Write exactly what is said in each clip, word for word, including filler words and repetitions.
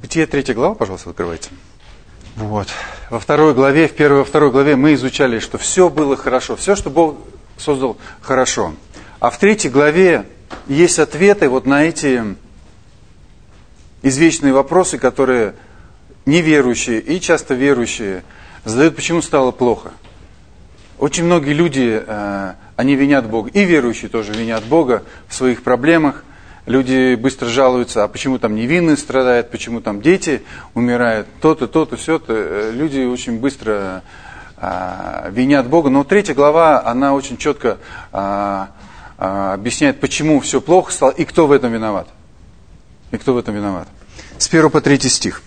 Бытие третья глава, пожалуйста, открывайте. Вот. Во второй главе, в первой, во второй главе мы изучали, что все было хорошо, все, что Бог создал, хорошо. А в третьей главе есть ответы вот на эти извечные вопросы, которые неверующие и часто верующие задают, почему стало плохо. Очень многие люди, они винят Бога, и верующие тоже винят Бога в своих проблемах. Люди быстро жалуются, а почему там невинные страдают, почему там дети умирают, то-то, то-то, все-то. Люди очень быстро а, винят Бога. Но третья глава, она очень четко а, а, объясняет, почему все плохо стало и кто в этом виноват. И кто в этом виноват. С первого по третий стих.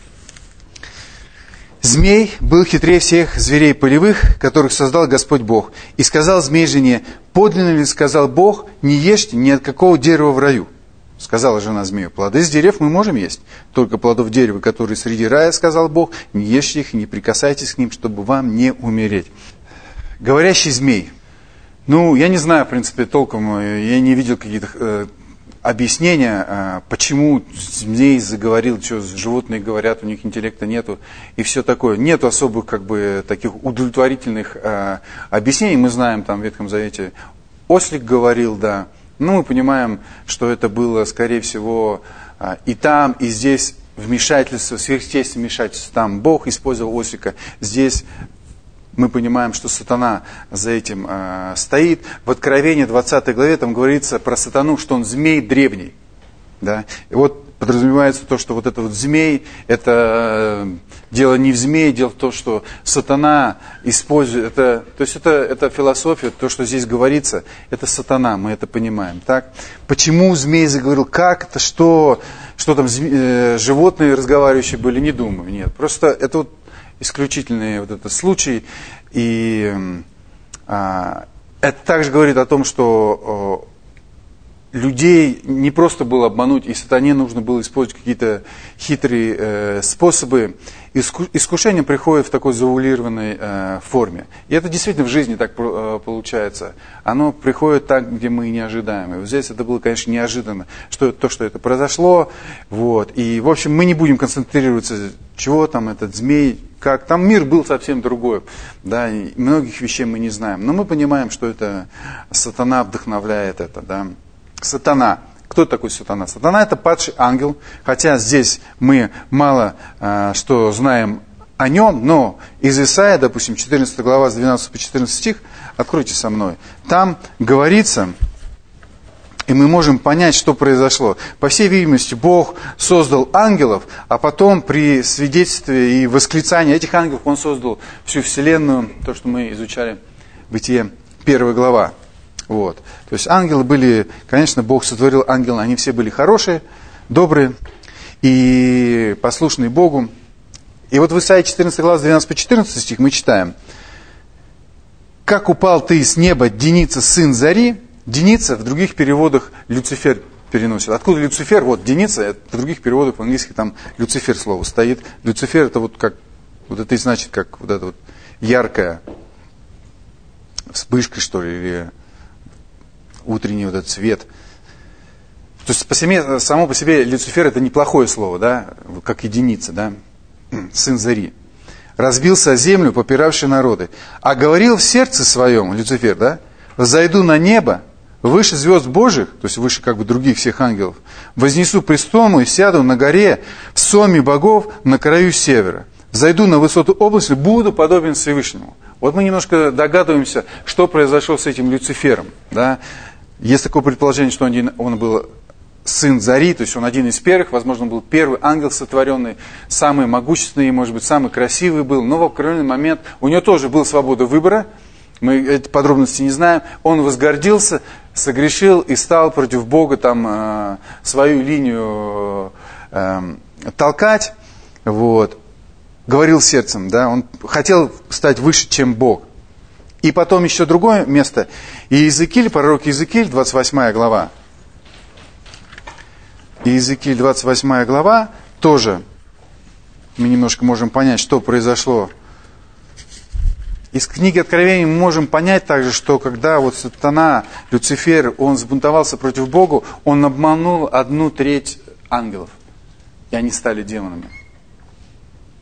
«Змей был хитрее всех зверей полевых, которых создал Господь Бог. И сказал змей жене: подлинно ли сказал Бог, не ешьте ни от какого дерева в раю? Сказала жена змею: плоды с дерев мы можем есть, только плодов дерева, которые среди рая, сказал Бог, не ешьте их и не прикасайтесь к ним, чтобы вам не умереть». Говорящий змей. Ну, я не знаю, в принципе, толком, я не видел каких-то э, объяснения, э, почему змей заговорил, что животные говорят, у них интеллекта нету, и все такое. Нету особых, как бы, таких удовлетворительных э, объяснений. Мы знаем, там, в Ветхом Завете ослик говорил, да. Ну, мы понимаем, что это было, скорее всего, и там, и здесь вмешательство, сверхъестественное вмешательство. Там Бог использовал ослика. Здесь мы понимаем, что сатана за этим э, стоит. В Откровении двадцатой главе там говорится про сатану, что он змей древний. Да? И вот подразумевается то, что вот этот вот змей, это э, дело не в змее, дело в том, что сатана использует, это, то есть это, это философия, то, что здесь говорится, это сатана, мы это понимаем. Так? Почему змей заговорил, как это, что, что там э, животные разговаривающие были, не думаю, нет. Просто это вот исключительный вот этот случай, и э, это также говорит о том, что э, людей не просто было обмануть, и сатане нужно было использовать какие-то хитрые э, способы. Иску, искушение приходит в такой завуалированной э, форме. И это действительно в жизни так э, получается. Оно приходит так, где мы не ожидаем. И вот здесь это было, конечно, неожиданно, что то, что это произошло. Вот. И, в общем, мы не будем концентрироваться, чего там этот змей, как. Там мир был совсем другой. Да, и многих вещей мы не знаем. Но мы понимаем, что это сатана вдохновляет это, да. Сатана. Кто такой сатана? Сатана — это падший ангел, хотя здесь мы мало э, что знаем о нем, но из Исаии, допустим, четырнадцатая глава, с двенадцатого по четырнадцатый стих, откройте со мной, там говорится, и мы можем понять, что произошло. По всей видимости, Бог создал ангелов, а потом при свидетельстве и восклицании этих ангелов Он создал всю вселенную, то, что мы изучали в Бытие, первая глава. Вот. То есть ангелы были, конечно, Бог сотворил ангелов, они все были хорошие, добрые и послушные Богу. И вот в Исаии четырнадцатой главе, с двенадцатого по четырнадцатый стих мы читаем: «Как упал ты с неба, Деница, сын зари». Деница в других переводах Люцифер переносит. Откуда Люцифер? Вот Деница, это в других переводах по-английски там Люцифер слово стоит. Люцифер — это вот как, вот это и значит, как вот это вот яркая вспышка, что ли, или утренний вот этот свет. То есть по себе, само по себе Люцифер — это неплохое слово, да, как единица, да, сын зари. «Разбился о землю, попиравший народы, а говорил в сердце своем», Люцифер, да, «взойду на небо, выше звезд Божьих», то есть выше как бы других всех ангелов, «вознесу престол мой, сяду на горе, в соме богов на краю севера, взойду на высоту области, буду подобен Всевышнему». Вот мы немножко догадываемся, что произошло с этим Люцифером, да. Есть такое предположение, что он, он был сын зари, то есть он один из первых, возможно, он был первый ангел сотворенный, самый могущественный, может быть, самый красивый был, но в определенный момент у него тоже была свобода выбора, мы эти подробности не знаем, он возгордился, согрешил и стал против Бога там э, свою линию э, толкать, вот, говорил сердцем, да, он хотел стать выше, чем Бог. И потом еще другое место. Иезекииль, пророк Иезекииль, двадцать восьмая глава. Иезекииль, двадцать восьмая глава, тоже мы немножко можем понять, что произошло. Из книги Откровений мы можем понять также, что когда вот сатана, Люцифер, он взбунтовался против Бога, он обманул одну треть ангелов. И они стали демонами.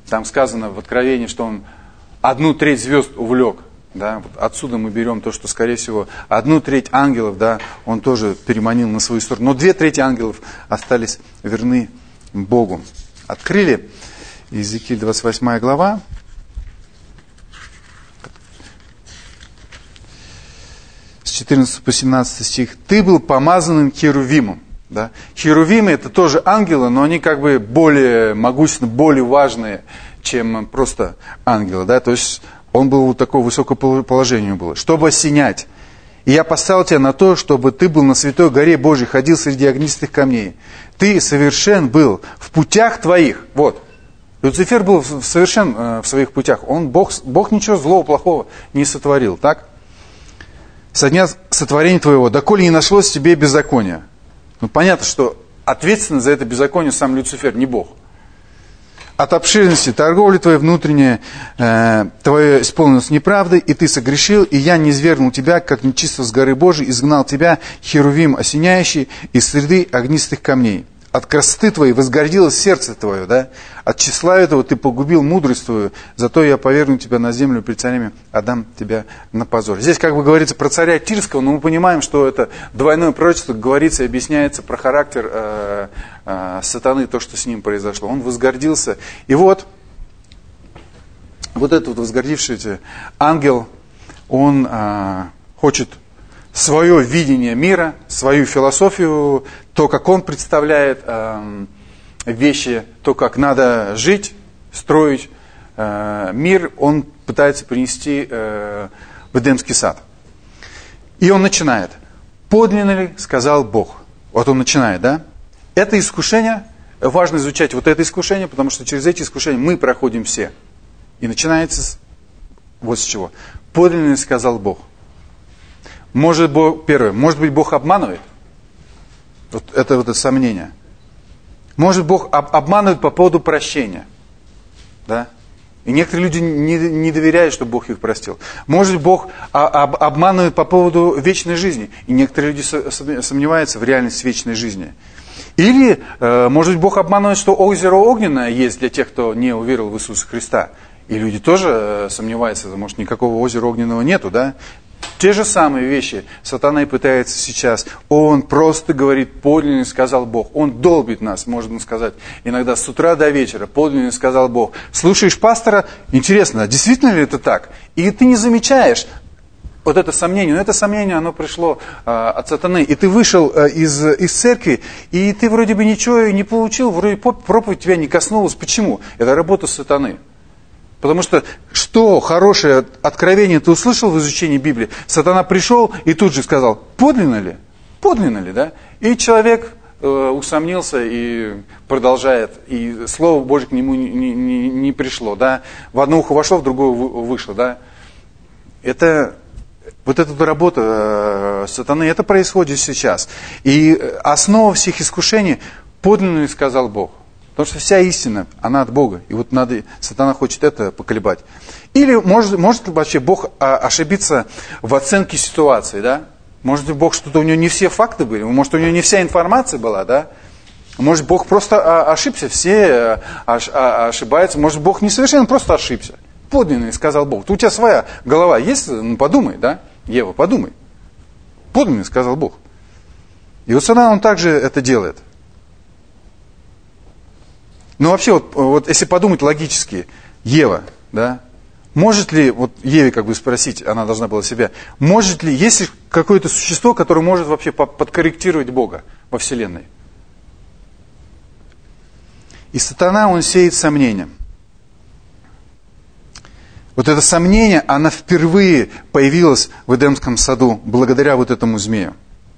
Там сказано в Откровении, что он одну треть звезд увлек. Да? Вот отсюда мы берем то, что, скорее всего, одну треть ангелов, да, он тоже переманил на свою сторону. Но две трети ангелов остались верны Богу. Открыли Иезекииль двадцать восьмая глава. С четырнадцатого по семнадцатый стих. «Ты был помазанным херувимом». Да? Херувимы это тоже ангелы, но они как бы более могущественные, более важные, чем просто ангелы. Да? То есть он был вот такого высокого положения было. «Чтобы осенять. И я поставил тебя на то, чтобы ты был на святой горе Божьей, ходил среди огнистых камней. Ты совершен был в путях твоих». Вот. Люцифер был совершен в своих путях. Он, Бог, Бог ничего злого, плохого не сотворил. Так? «Со дня сотворения твоего, доколе не нашлось в тебе беззакония». Ну, понятно, что ответственность за это беззаконие сам Люцифер, не Бог. «От обширности торговли твоей внутренней, э, твое исполнилось неправдой, и ты согрешил, и я низвергнул тебя, как нечисто с горы Божией, изгнал тебя, херувим осеняющий, из среды огнистых камней. От красоты твоей возгордилось сердце твое, да? От тщеславия этого ты погубил мудрость твою, зато я повергну тебя на землю пред царями, отдам тебя на позор». Здесь как бы говорится про царя Тирского, но мы понимаем, что это двойное пророчество, говорится и объясняется про характер э, э, сатаны, то, что с ним произошло. Он возгордился. И вот, вот этот вот возгордившийся ангел, он э, хочет свое видение мира, свою философию, то, как он представляет э, вещи, то, как надо жить, строить э, мир, он пытается принести э, в Эдемский сад. И он начинает. «Подлинно ли, сказал Бог». Вот он начинает, да? Это искушение, важно изучать вот это искушение, потому что через эти искушения мы проходим все. И начинается с, вот с чего. «Подлинно ли, сказал Бог». Может Бог, первое, может быть, Бог обманывает? Вот это вот это сомнение. Может, Бог об, обманывает по поводу прощения. Да? И некоторые люди не, не доверяют, что Бог их простил. Может, Бог а, об, обманывает по поводу вечной жизни. И некоторые люди со, сомневаются в реальности вечной жизни. Или, э, может быть, Бог обманывает, что озеро огненное есть для тех, кто не уверовал в Иисуса Христа. И люди тоже э, сомневаются, может, никакого озера огненного нету, да? Те же самые вещи сатана и пытается сейчас. Он просто говорит, подлинно сказал Бог. Он долбит нас, можно сказать, иногда с утра до вечера. Подлинно сказал Бог. Слушаешь пастора, интересно, действительно ли это так? И ты не замечаешь вот это сомнение. Но это сомнение, оно пришло а, от сатаны. И ты вышел а, из, из церкви, и ты вроде бы ничего не получил, вроде проповедь тебя не коснулась. Почему? Это работа сатаны. Потому что, что хорошее откровение ты услышал в изучении Библии, сатана пришел и тут же сказал, подлинно ли? Подлинно ли, да? И человек э, усомнился и продолжает, и Слово Божье к нему не, не, не пришло, да? В одно ухо вошло, в другое вышло, да? Это, вот эта работа э, сатаны, это происходит сейчас. И основа всех искушений, подлинно ли сказал Бог? Потому что вся истина, она от Бога. И вот надо, сатана хочет это поколебать. Или может, может вообще Бог ошибиться в оценке ситуации, да? Может быть, Бог что-то, у него не все факты были, может, у него не вся информация была, да? Может, Бог просто ошибся, все ошибаются. Может, Бог не совершенно, просто ошибся. Подлинно сказал Бог. У тебя своя голова есть? Ну, подумай, да? Ева, подумай. Подлинно сказал Бог. И вот сатана, он также это делает. Ну вообще, вот, вот если подумать логически, Ева, да, может ли, вот Еве как бы спросить, она должна была себя, может ли, есть ли какое-то существо, которое может вообще подкорректировать Бога во Вселенной? И сатана, он сеет сомнения. Вот это сомнение, оно впервые появилось в Эдемском саду, благодаря вот этому змею.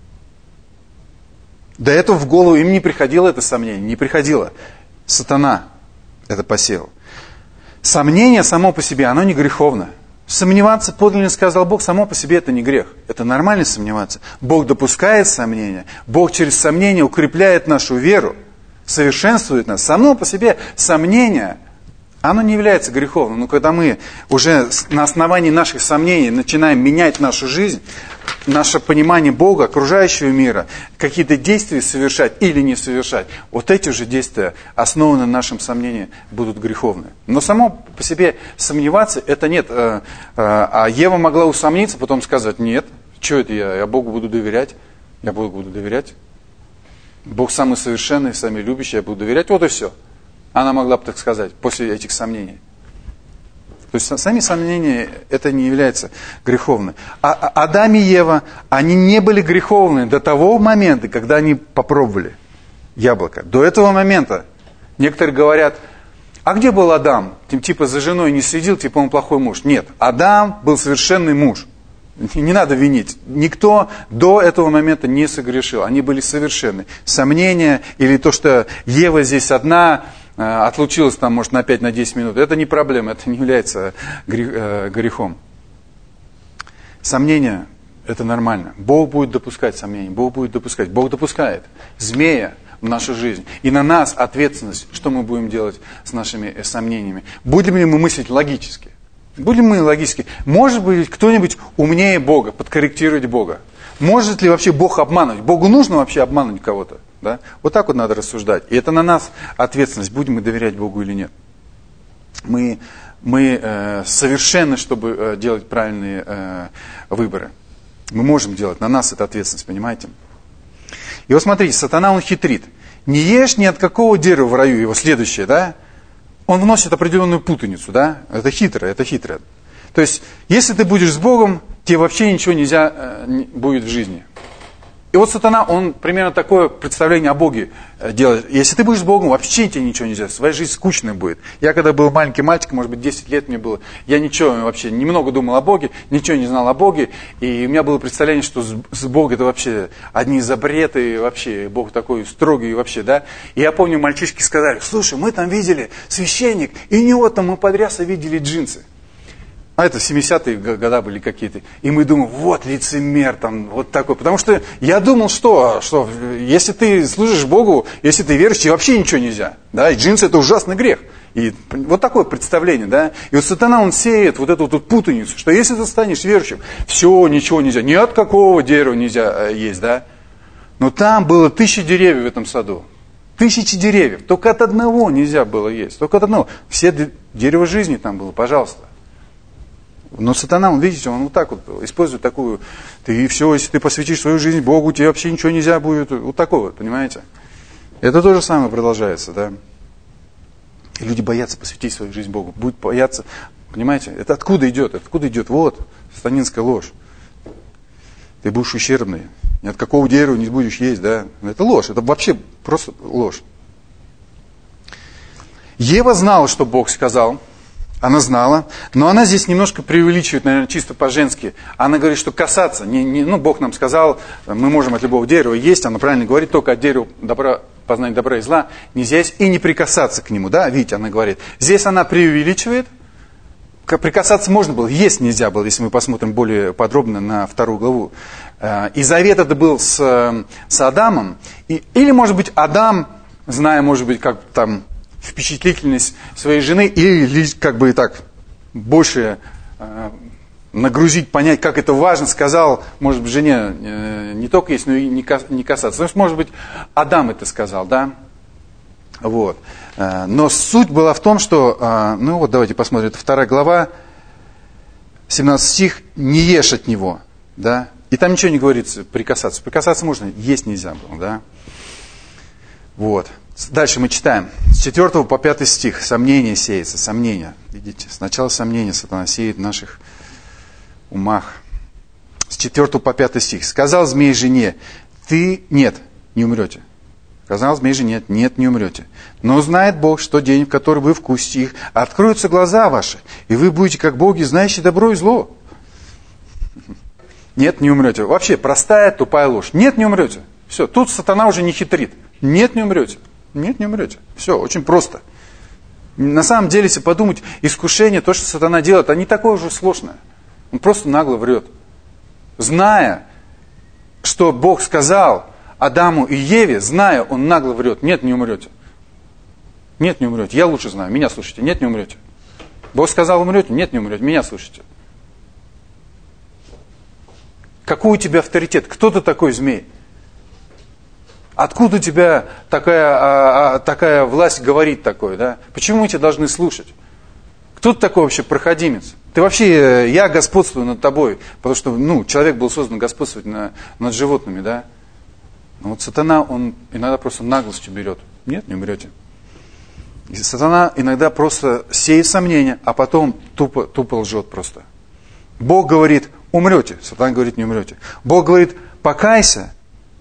До этого в голову им не приходило это сомнение, не приходило. Сатана это посеял. Сомнение само по себе, оно не греховно. Сомневаться, подлинно сказал Бог, само по себе это не грех. Это нормально сомневаться. Бог допускает сомнения. Бог через сомнения укрепляет нашу веру, совершенствует нас. Само по себе сомнение, Оно не является греховным, но когда мы уже на основании наших сомнений начинаем менять нашу жизнь, наше понимание Бога, окружающего мира, какие-то действия совершать или не совершать, вот эти же действия, основанные на нашем сомнении, будут греховны. Но само по себе сомневаться, это нет. А Ева могла усомниться, потом сказать, нет, что это я, я Богу буду доверять, я Богу буду доверять. Бог самый совершенный, самый любящий, я буду доверять, вот и все. Она могла бы так сказать, после этих сомнений. То есть сами сомнения, это не является греховным. А Адам и Ева, они не были греховны до того момента, когда они попробовали яблоко. До этого момента некоторые говорят, а где был Адам? Типа за женой не следил, типа он плохой муж. Нет, Адам был совершенный муж. Не надо винить. Никто до этого момента не согрешил. Они были совершенны. Сомнения или то, что Ева здесь одна, отлучилась там, может, на пять-десять минут, это не проблема, это не является грехом. Сомнения – это нормально. Бог будет допускать сомнения, Бог будет допускать. Бог допускает змея в нашу жизнь. И на нас ответственность, что мы будем делать с нашими сомнениями. Будем ли мы мыслить логически? Будем мы логически? Может быть, кто-нибудь умнее Бога, подкорректировать Бога? Может ли вообще Бог обманывать? Богу нужно вообще обмануть кого-то? Да? Вот так вот надо рассуждать. И это на нас ответственность, будем мы доверять Богу или нет. Мы, мы э, совершенны, чтобы э, делать правильные э, выборы. Мы можем делать, на нас это ответственность, понимаете? И вот смотрите, сатана, он хитрит. Не ешь ни от какого дерева в раю, его следующее, да? Он вносит определенную путаницу, да? Это хитро, это хитро. То есть, если ты будешь с Богом, тебе вообще ничего нельзя э, не, будет в жизни. И вот сатана, он примерно такое представление о Боге делает. Если ты будешь с Богом, вообще тебе ничего нельзя. Своя жизнь скучная будет. Я когда был маленький мальчик, может быть, десять лет мне было, я ничего вообще, немного думал о Боге, ничего не знал о Боге. И у меня было представление, что с Богом это вообще одни запреты, вообще Бог такой строгий вообще, да. И я помню, мальчишки сказали, слушай, мы там видели священник, и у него там мы подряса видели джинсы. А это семидесятые годы были какие-то. И мы думаем, вот лицемер там, вот такой. Потому что я думал, что, что если ты служишь Богу, если ты верующий, вообще ничего нельзя. Да? И джинсы это ужасный грех. И вот такое представление, да. И вот сатана, он сеет вот эту вот путаницу, что если ты станешь верующим, все, ничего нельзя. Ни от какого дерева нельзя есть, да. Но там было тысячи деревьев в этом саду. Тысячи деревьев. Только от одного нельзя было есть. Только от одного. Все дерево жизни там было, пожалуйста. Но сатана, он, видите, он вот так вот использует такую, ты все, если ты посвятишь свою жизнь Богу, тебе вообще ничего нельзя будет, вот такого, понимаете? Это то же самое продолжается, да? И люди боятся посвятить свою жизнь Богу, будут бояться, понимаете? Это откуда идет? Откуда идет? Вот, сатанинская ложь. Ты будешь ущербный, ни от какого дерева не будешь есть, да? Это ложь, это вообще просто ложь. Ева знала, что Бог сказал. Она знала, но она здесь немножко преувеличивает, наверное, чисто по-женски. Она говорит, что касаться, не, не, ну, Бог нам сказал, мы можем от любого дерева есть, она правильно говорит, только от дерева добра, познания добра и зла нельзя есть и не прикасаться к нему, да, видите, она говорит. Здесь она преувеличивает, прикасаться можно было, есть нельзя было, если мы посмотрим более подробно на вторую главу. И завет это был с, с Адамом, и, или, может быть, Адам, зная, может быть, как там... впечатлительность своей жены или как бы так больше э, нагрузить, понять, как это важно, сказал, может быть, жене э, не только есть, но и не, кас, не касаться. Потому что, может быть, Адам это сказал, да? Вот. Э, но суть была в том, что, э, ну вот давайте посмотрим, это вторая глава, семнадцатый стих, не ешь от него, да? И там ничего не говорится, прикасаться. Прикасаться можно, есть нельзя было, да? Вот. Дальше мы читаем. С четвёртого по пятый стих. Сомнение сеется. Сомнение. Видите, сначала сомнение сатана сеет в наших умах. С четвёртого по пятый стих. Сказал змей жене, ты нет, не умрете. Сказал змей жене, нет, не умрете. Но знает Бог, что день, в который вы вкусите их, откроются глаза ваши, и вы будете как боги, знающие добро и зло. Нет, не умрете. Вообще простая, тупая ложь. Нет, не умрете. Все, тут сатана уже не хитрит. Нет, не умрете. Нет, не умрете. Все, очень просто. На самом деле, если подумать, искушение, то, что сатана делает, это не такое уже сложное. Он просто нагло врет. Зная, что Бог сказал Адаму и Еве, зная, он нагло врет. Нет, не умрете. Нет, не умрете. Я лучше знаю. Меня слушайте. Нет, не умрете. Бог сказал, умрете. Нет, не умрете. Меня слушайте. Какой у тебя авторитет? Кто ты такой, змей? Откуда у тебя такая, а, а, такая власть говорить такое, да? Почему мы тебя должны слушать? Кто ты такой вообще проходимец? Ты вообще, я господствую над тобой, потому что, ну, человек был создан господствовать на, над животными, да? Но вот сатана, он иногда просто наглостью берет. Нет, не умрете. И сатана иногда просто сеет сомнения, а потом тупо, тупо лжет просто. Бог говорит, умрете. Сатана говорит, не умрете. Бог говорит, покайся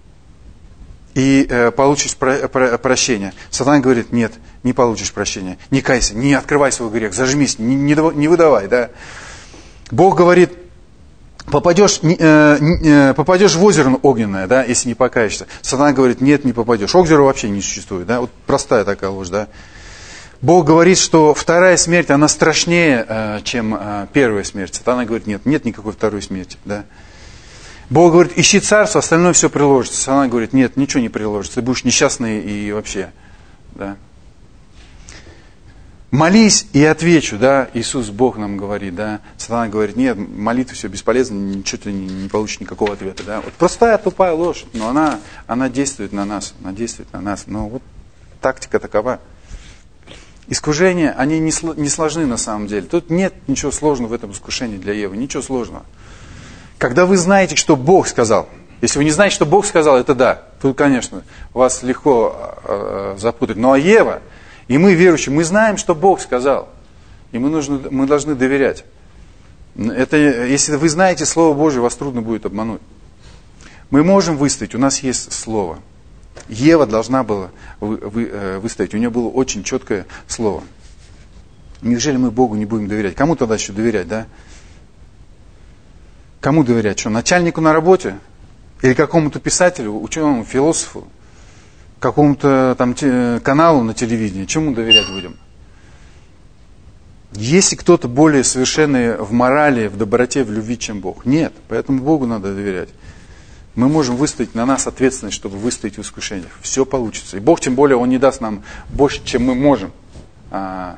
и э, получишь про, про, прощение. Сатана говорит, нет, не получишь прощения. Не кайся, не открывай свой грех, зажмись, не, не, не выдавай. Да? Бог говорит, попадешь, э, э, попадешь в озеро огненное, да, если не покаешься. Сатана говорит, нет, не попадешь. Озеро вообще не существует. Да? Вот простая такая ложь. Да? Бог говорит, что вторая смерть, она страшнее, э, чем э, первая смерть. Сатана говорит, нет, нет никакой второй смерти. Да? Бог говорит, ищи царство, остальное все приложится. Сатана говорит, нет, ничего не приложится, ты будешь несчастный и вообще. Да? Молись и отвечу, да, Иисус Бог нам говорит, да. Сатана говорит, нет, молитва все бесполезно, ничего ты не, не получишь никакого ответа, да. Вот простая тупая ложь, но она, она действует на нас, она действует на нас. Но вот тактика такова. Искушения, они не, не сложны на самом деле. Тут нет ничего сложного в этом искушении для Евы, ничего сложного. Когда вы знаете, что Бог сказал, если вы не знаете, что Бог сказал, это да, тут, конечно, вас легко э, запутать. Ну а Ева, и мы верующие, мы знаем, что Бог сказал, и мы, нужно, мы должны доверять. Это, если вы знаете Слово Божие, вас трудно будет обмануть. Мы можем выстоять, у нас есть Слово. Ева должна была вы, вы, э, выстоять, у нее было очень четкое Слово. Неужели мы Богу не будем доверять? Кому тогда еще доверять, да? Кому доверять? Что, начальнику на работе? Или какому-то писателю, ученому, философу? Какому-то там те, каналу на телевидении? Чему доверять будем? Есть ли кто-то более совершенный в морали, в доброте, в любви, чем Бог? Нет. Поэтому Богу надо доверять. Мы можем выстоять, на нас ответственность, чтобы выстоять в искушениях. Все получится. И Бог, тем более, Он не даст нам больше, чем мы можем а,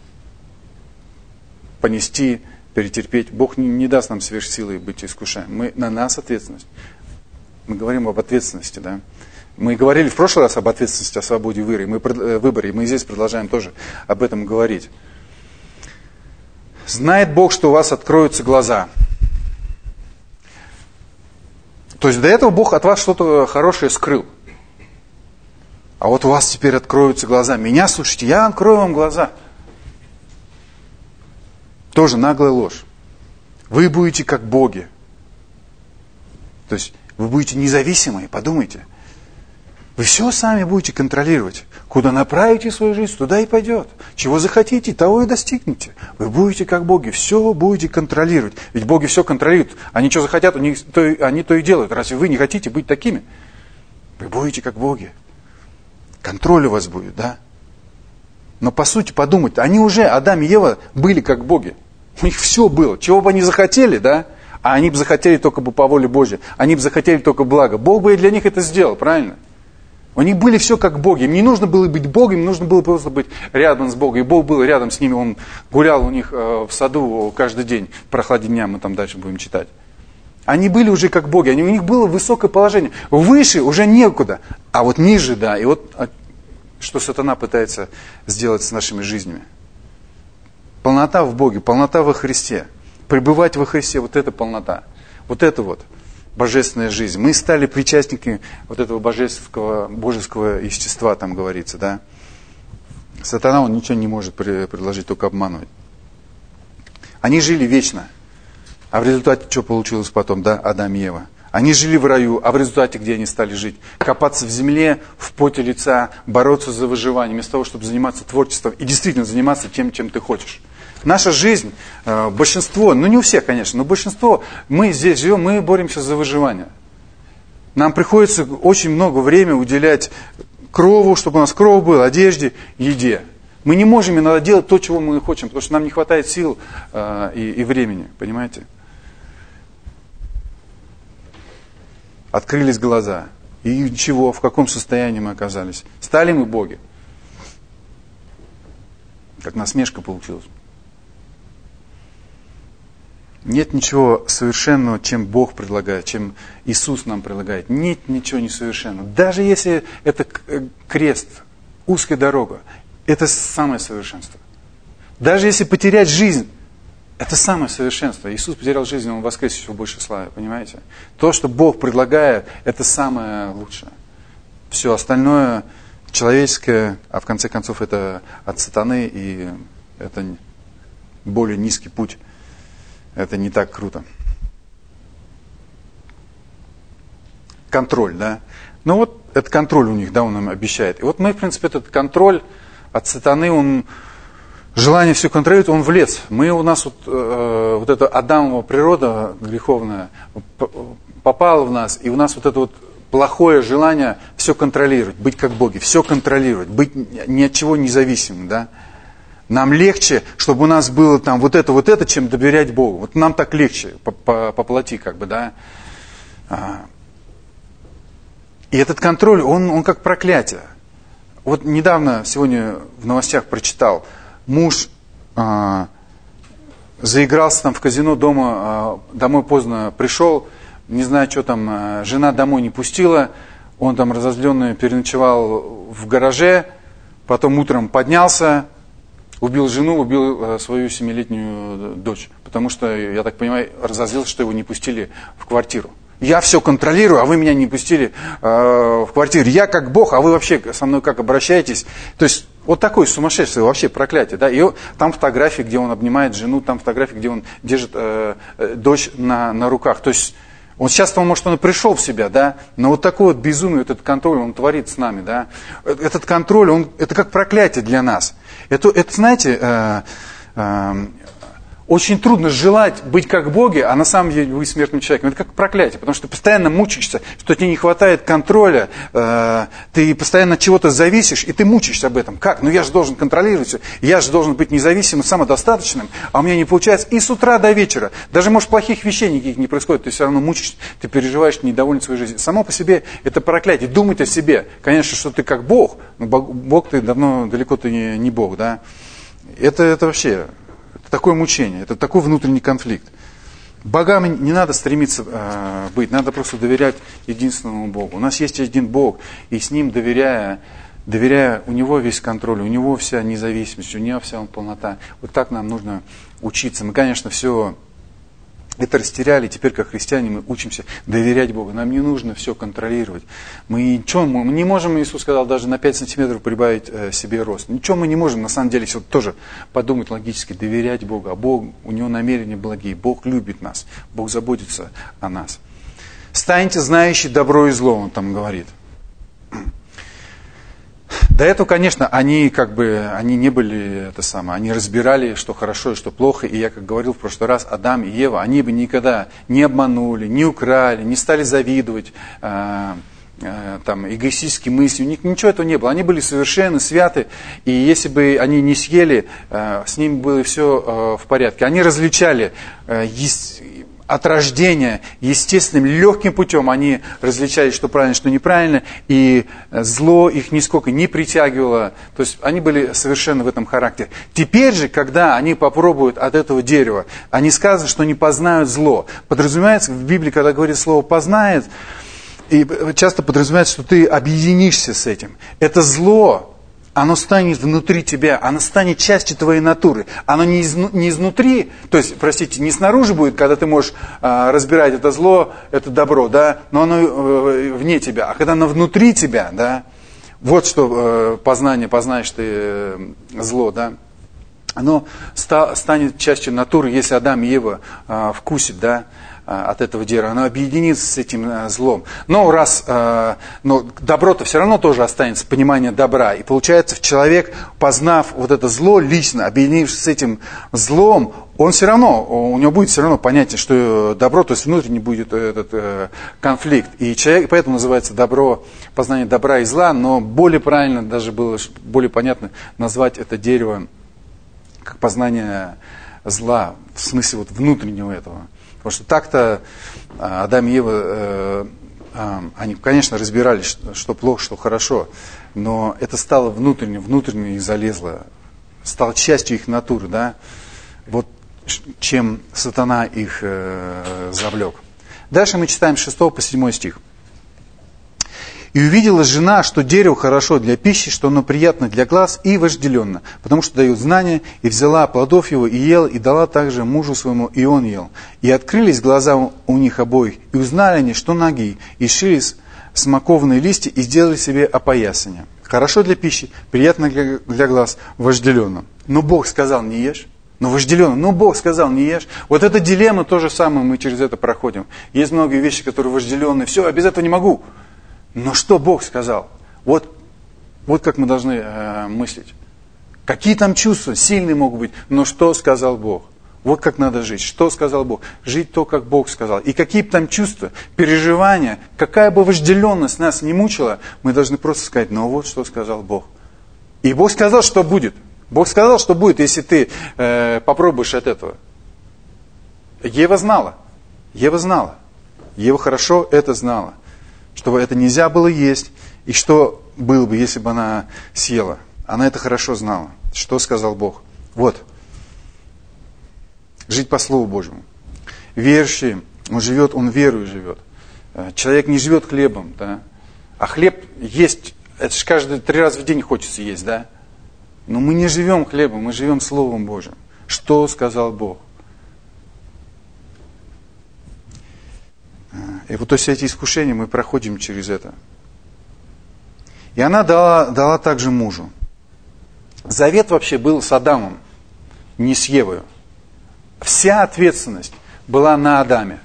понести, перетерпеть. Бог не, не даст нам сверхсилы быть искушаем. Мы, на нас ответственность. Мы говорим об ответственности, да. Мы говорили в прошлый раз об ответственности, о свободе выбора. Мы, выборе, мы здесь продолжаем тоже об этом говорить. Знает Бог, что у вас откроются глаза. То есть до этого Бог от вас что-то хорошее скрыл. А вот у вас теперь откроются глаза. Меня слушайте, я открою вам глаза. Тоже наглая ложь. Вы будете как боги. То есть вы будете независимые, подумайте. Вы все сами будете контролировать. Куда направите свою жизнь, туда и пойдет. Чего захотите, того и достигнете. Вы будете как боги, все будете контролировать. Ведь боги все контролируют. Они что захотят, у них, то, они то и делают. Разве вы не хотите быть такими? Вы будете как боги. Контроль у вас будет, да? Но по сути подумать, они уже, Адам и Ева, были как боги. У них все было. Чего бы они захотели, да? А они бы захотели только бы по воле Божьей. Они бы захотели только благо. Бог бы и для них это сделал, правильно? У них были все как боги. Им не нужно было быть богом, им нужно было просто быть рядом с Богом. И Бог был рядом с ними, Он гулял у них в саду каждый день. В прохладе дня мы там дальше будем читать. Они были уже как боги, они, у них было высокое положение. Выше уже некуда, а вот ниже, да. И вот что сатана пытается сделать с нашими жизнями. Полнота в Боге, полнота во Христе. Пребывать во Христе, вот это полнота. Вот это вот. Божественная жизнь. Мы стали причастниками вот этого божественного, божеского естества, там говорится, да. Сатана, он ничего не может предложить, только обманывать. Они жили вечно. А в результате что получилось потом, да, Адам и Ева? Они жили в раю, а в результате где они стали жить? Копаться в земле, в поте лица, бороться за выживание, вместо того, чтобы заниматься творчеством и действительно заниматься тем, чем ты хочешь. Наша жизнь, большинство, ну не у всех, конечно, но большинство, мы здесь живем, мы боремся за выживание. Нам приходится очень много времени уделять крову, чтобы у нас кровь была, одежде, еде. Мы не можем иногда делать то, чего мы хотим, потому что нам не хватает сил э, и, и времени, понимаете? Открылись глаза. И чего, в каком состоянии мы оказались? Стали мы боги? Как насмешка получилась. Нет ничего совершенного, чем Бог предлагает, чем Иисус нам предлагает. Нет ничего несовершенного. Даже если это крест, узкая дорога, это самое совершенство. Даже если потерять жизнь, это самое совершенство. Иисус потерял жизнь, Он воскрес еще в большей славе, понимаете? То, что Бог предлагает, это самое лучшее. Все остальное человеческое, а в конце концов это от сатаны, и это более низкий путь. Это не так круто. Контроль, да? Ну вот, это контроль у них, да, он нам обещает. И вот мы, в принципе, этот контроль от сатаны, он, желание все контролировать, он влез. Мы, у нас вот, э, вот эта Адамова природа греховная попала в нас, и у нас вот это вот плохое желание все контролировать, быть как боги, все контролировать, быть ни от чего независимым, да? Нам легче, чтобы у нас было там вот это, вот это, чем доверять Богу. Вот нам так легче по, по, по плоти, как бы, да. И этот контроль, он, он как проклятие. Вот недавно, сегодня в новостях прочитал, муж а, заигрался там в казино дома, а, домой поздно пришел, не знаю, что там, а, жена домой не пустила, он там разозленный переночевал в гараже, потом утром поднялся, убил жену, убил свою семилетнюю дочь. Потому что, я так понимаю, разозлился, что его не пустили в квартиру. Я все контролирую, а вы меня не пустили э, в квартиру. Я как Бог, а вы вообще со мной как обращаетесь? То есть, вот такое сумасшествие, вообще проклятие. Да? И там фотографии, где он обнимает жену, там фотографии, где он держит э, дочь на, на руках. То есть, он сейчас, может, он и пришел в себя, да, но вот такой вот безумие, этот контроль, он творит с нами, да. Этот контроль, он, это как проклятие для нас. Это, это знаете, э, э, очень трудно желать быть как боги, а на самом деле вы смертным человеком. Это как проклятие, потому что ты постоянно мучаешься, что тебе не хватает контроля, э, ты постоянно от чего-то зависишь, и ты мучаешься об этом. Как? Ну я же должен контролировать все, я же должен быть независимым, самодостаточным, а у меня не получается. И с утра до вечера, даже, может, плохих вещей никаких не происходит, ты все равно мучаешься, ты переживаешь, недоволен своей жизнью. Само по себе это проклятие, думать о себе. Конечно, что ты как Бог, но Бог ты давно, далеко ты не, не Бог, да. Это, это вообще... Такое мучение, это такой внутренний конфликт. Богам не надо стремиться э, быть, надо просто доверять единственному Богу. У нас есть один Бог, и с Ним доверяя, доверяя, у Него весь контроль, у Него вся независимость, у Него вся полнота. Вот так нам нужно учиться. Мы, конечно, все это растеряли, теперь как христиане мы учимся доверять Богу. Нам не нужно все контролировать. Мы, ничего, мы не можем, Иисус сказал, даже на пять сантиметров прибавить э, себе рост. Ничего мы не можем, на самом деле, если вот тоже подумать логически, доверять Богу. А Бог, у Него намерения благие. Бог любит нас. Бог заботится о нас. Станьте знающие добро и зло, Он там говорит. До этого, конечно, они как бы, они не были это самое, они разбирали, что хорошо и что плохо. И я, как говорил в прошлый раз, Адам и Ева, они бы никогда не обманули, не украли, не стали завидовать, э, э, там, эгоистические мысли. У них ничего этого не было. Они были совершенны, святы. И если бы они не съели, э, с ними было все э, в порядке. Они различали э, есть, от рождения, естественным, легким путем они различали, что правильно, что неправильно, и зло их нисколько не притягивало. То есть они были совершенно в этом характере. Теперь же, когда они попробуют от этого дерева, они сказано, что не познают зло. Подразумевается в Библии, когда говорит слово «познает», и часто подразумевается, что ты объединишься с этим. Это зло, оно станет внутри тебя, оно станет частью твоей натуры. Оно не, из, не изнутри, то есть, простите, не снаружи будет, когда ты можешь а, разбирать это зло, это добро, да, но оно э, вне тебя. А когда оно внутри тебя, да, вот что э, познание, познаешь ты э, зло, да, оно ста, станет частью натуры, если Адам и Ева э, вкусят, да, от этого дерева, оно объединится с этим злом. Но раз, но добро-то все равно тоже останется, понимание добра. И получается, человек, познав вот это зло лично, объединившись с этим злом, он все равно, у него будет все равно понятие, что добро, то есть внутренне будет этот конфликт. И человек, поэтому называется добро, познание добра и зла, но более правильно, даже было более понятно назвать это дерево как познание зла, в смысле вот внутреннего этого. Потому что так-то Адам и Ева, э, э, они, конечно, разбирались, что плохо, что хорошо, но это стало внутренне, внутренне и залезло стал частью их натуры, да, вот чем сатана их э, завлек. Дальше мы читаем с шестого по седьмой стих. «И увидела жена, что дерево хорошо для пищи, что оно приятно для глаз и вожделенно, потому что дает знания, и взяла плодов его, и ела, и дала также мужу своему, и он ел. И открылись глаза у них обоих, и узнали они, что ноги, и шили смоковные листья, и сделали себе опоясание. Хорошо для пищи, приятно для, для глаз, вожделенно. Но Бог сказал, не ешь». Но вожделенно, но Бог сказал, не ешь. Вот эта дилемма, то же самое, мы через это проходим. Есть многие вещи, которые вожделенные. Все, я без этого не могу. Но что Бог сказал? Вот, вот как мы должны э, мыслить. Какие там чувства сильные могут быть, но что сказал Бог? Вот как надо жить. Что сказал Бог? Жить то, как Бог сказал. И какие бы там чувства, переживания, какая бы вожделенность нас не мучила, мы должны просто сказать, ну вот что сказал Бог. И Бог сказал, что будет. Бог сказал, что будет, если ты э, попробуешь от этого. Ева знала. Ева знала. Ева хорошо это знала. Что это нельзя было есть. И что было бы, если бы она съела. Она это хорошо знала. Что сказал Бог. Вот. Жить по Слову Божьему. Верующий, он живет, он верою живет. Человек не живет хлебом. Да? А хлеб есть, это же каждый три раза в день хочется есть, да? Но мы не живем хлебом, мы живем Словом Божьим. Что сказал Бог? И вот все эти искушения мы проходим через это. И она дала, дала также мужу. Завет вообще был с Адамом, не с Евой. Вся ответственность была на Адаме.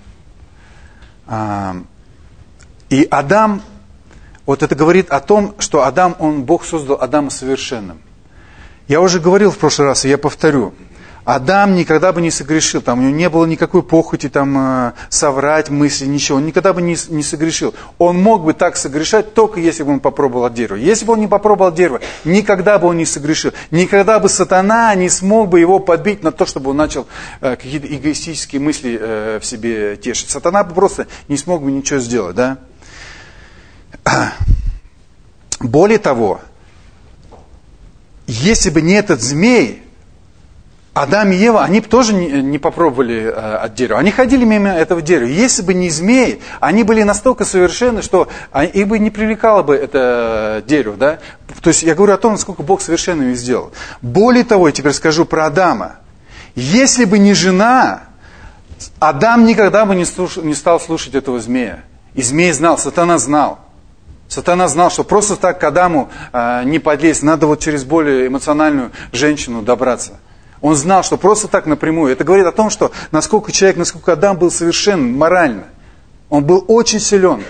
И Адам, вот это говорит о том, что Адам, он, Бог создал Адама совершенным. Я уже говорил в прошлый раз, и я повторю. Адам никогда бы не согрешил, там у него не было никакой похоти там, э, соврать мысли, ничего. Он никогда бы не, не согрешил. Он мог бы так согрешать, только если бы он попробовал от дерева. Если бы он не попробовал дерево, никогда бы он не согрешил. Никогда бы сатана не смог бы его подбить на то, чтобы он начал э, какие-то эгоистические мысли э, в себе тешить. Сатана бы просто не смог бы ничего сделать. Да? Более того, если бы не этот змей, Адам и Ева, они бы тоже не, не попробовали э, от дерева. Они ходили мимо этого дерева. Если бы не змеи, они были настолько совершенны, что они, их бы не привлекало бы это дерево. Да? То есть я говорю о том, насколько Бог совершенным их сделал. Более того, я теперь скажу про Адама. Если бы не жена, Адам никогда бы не, слуш, не стал слушать этого змея. И змей знал, сатана знал. Сатана знал, что просто так к Адаму э, не подлезть, надо вот через более эмоциональную женщину добраться. Он знал, что просто так напрямую. Это говорит о том, что насколько человек, насколько Адам был совершенен морально. Он был очень силен.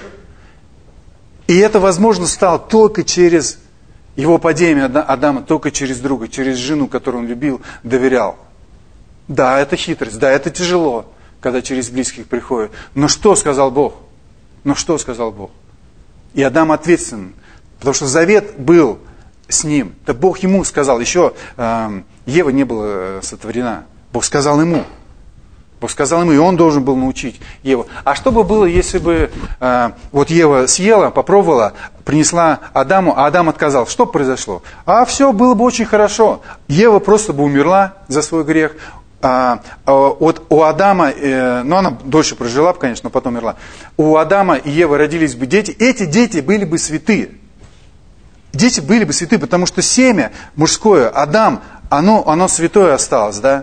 И это, возможно, стало только через его падение Адама, только через друга, через жену, которую он любил, доверял. Да, это хитрость, да, это тяжело, когда через близких приходит. Но что сказал Бог? Но что сказал Бог? И Адам ответственен, потому что завет был с ним. Да Бог ему сказал, еще э, Ева не была сотворена. Бог сказал ему. Бог сказал ему, и он должен был научить Еву. А что бы было, если бы э, вот Ева съела, попробовала, принесла Адаму, а Адам отказал? Что бы произошло? А все было бы очень хорошо. Ева просто бы умерла за свой грех. А, а, от, у Адама, э, ну она дольше прожила, конечно, но потом умерла. У Адама и Евы родились бы дети. Эти дети были бы святые. Дети были бы святые, потому что семя мужское, Адам, оно, оно святое осталось, да?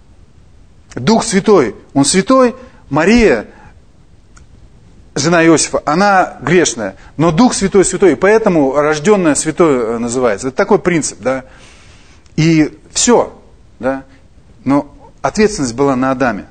Дух святой, он святой, Мария, жена Иосифа, она грешная, но Дух святой святой, и поэтому рожденная святой называется. Это такой принцип, да? И все, да? Но ответственность была на Адаме.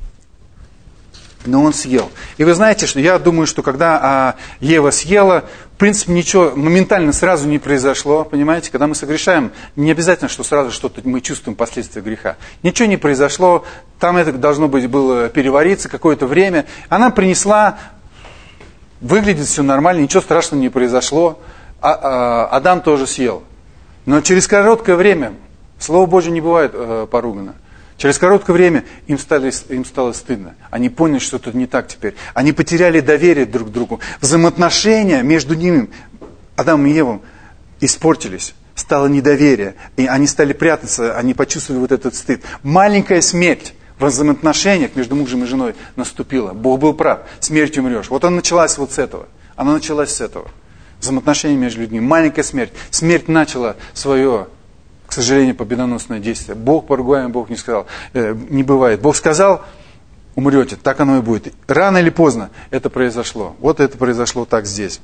Но он съел. И вы знаете, что я думаю, что когда а, Ева съела, в принципе, ничего моментально сразу не произошло. Понимаете, когда мы согрешаем, не обязательно, что сразу что-то мы чувствуем последствия греха. Ничего не произошло, там это должно быть было перевариться какое-то время. Она принесла, выглядит все нормально, ничего страшного не произошло. А, а, Адам тоже съел. Но через короткое время, Слово Божье не бывает э, поругано. Через короткое время им, стали, им стало стыдно. Они поняли, что тут не так теперь. Они потеряли доверие друг к другу. Взаимоотношения между ними, Адамом и Евой, испортились. стало недоверие. И они стали прятаться, они почувствовали вот этот стыд. Маленькая смерть в взаимоотношениях между мужем и женой наступила. Бог был прав. Смерть умрешь. Вот она началась вот с этого. Она началась с этого. Взаимоотношения между людьми. Маленькая смерть. Смерть начала свое, к сожалению, победоносное действие. Бог поругаем, Бог не сказал. Э, не бывает. Бог сказал, умрете. Так оно и будет. Рано или поздно это произошло. Вот это произошло так здесь.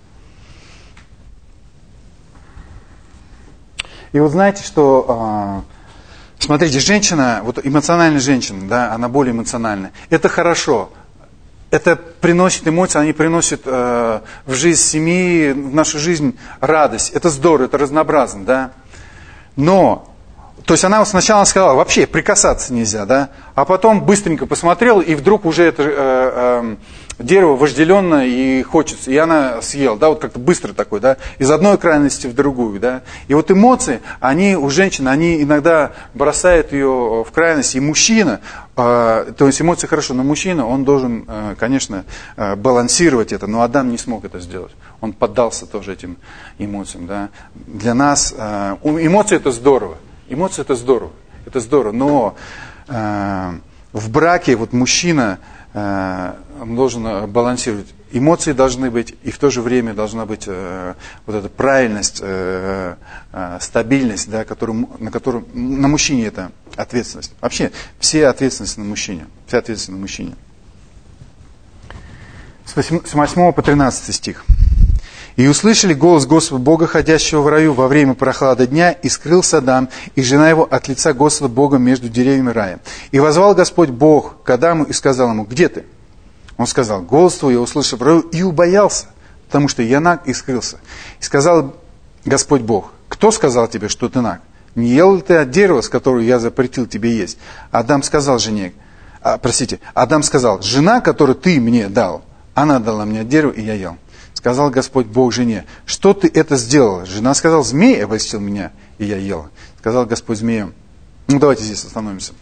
И вот знаете, что... Смотрите, женщина, вот эмоциональная женщина, да, она более эмоциональная. Это хорошо. Это приносит эмоции, они приносят э, в жизнь семьи, в нашу жизнь радость. Это здорово, это разнообразно, да. Но, то есть она вот сначала сказала, вообще прикасаться нельзя, да. А потом быстренько посмотрела, и вдруг уже это э, э, дерево вожделенно и хочется. И она съела, да, вот как-то быстро такой, да, из одной крайности в другую, да. И вот эмоции, они у женщин, они иногда бросают ее в крайность. И мужчина, э, то есть эмоции хорошо, но мужчина, он должен, э, конечно, э, балансировать это. Но Адам не смог это сделать. Он поддался тоже этим эмоциям, да. Для нас э, эмоции это здорово. Эмоции это здорово. Это здорово. Но э, в браке вот мужчина он должен балансировать. Эмоции должны быть, и в то же время должна быть э, вот эта правильность, э, э, стабильность, да, которую, на которую на мужчине это ответственность. Вообще, все ответственность на мужчине. Вся ответственность на мужчине. С восьмого по тринадцатый стих. «И услышали голос Господа Бога, ходящего в раю во время прохлады дня, и скрылся Адам, и жена его от лица Господа Бога между деревьями рая. И возвал Господь Бог к Адаму и сказал ему, где ты? Он сказал, голос твой я услышал в раю, и убоялся, потому что я наг и скрылся. И сказал Господь Бог, кто сказал тебе, что ты наг? Не ел ли ты от дерева, с которого я запретил тебе есть? Адам сказал жене, а, простите, Адам сказал, жена, которую ты мне дал, она дала мне от дерева, и я ел. Сказал Господь Бог жене, что ты это сделала? Жена сказала, змей обольстил меня, и я ела. Сказал Господь змею, ну давайте здесь остановимся.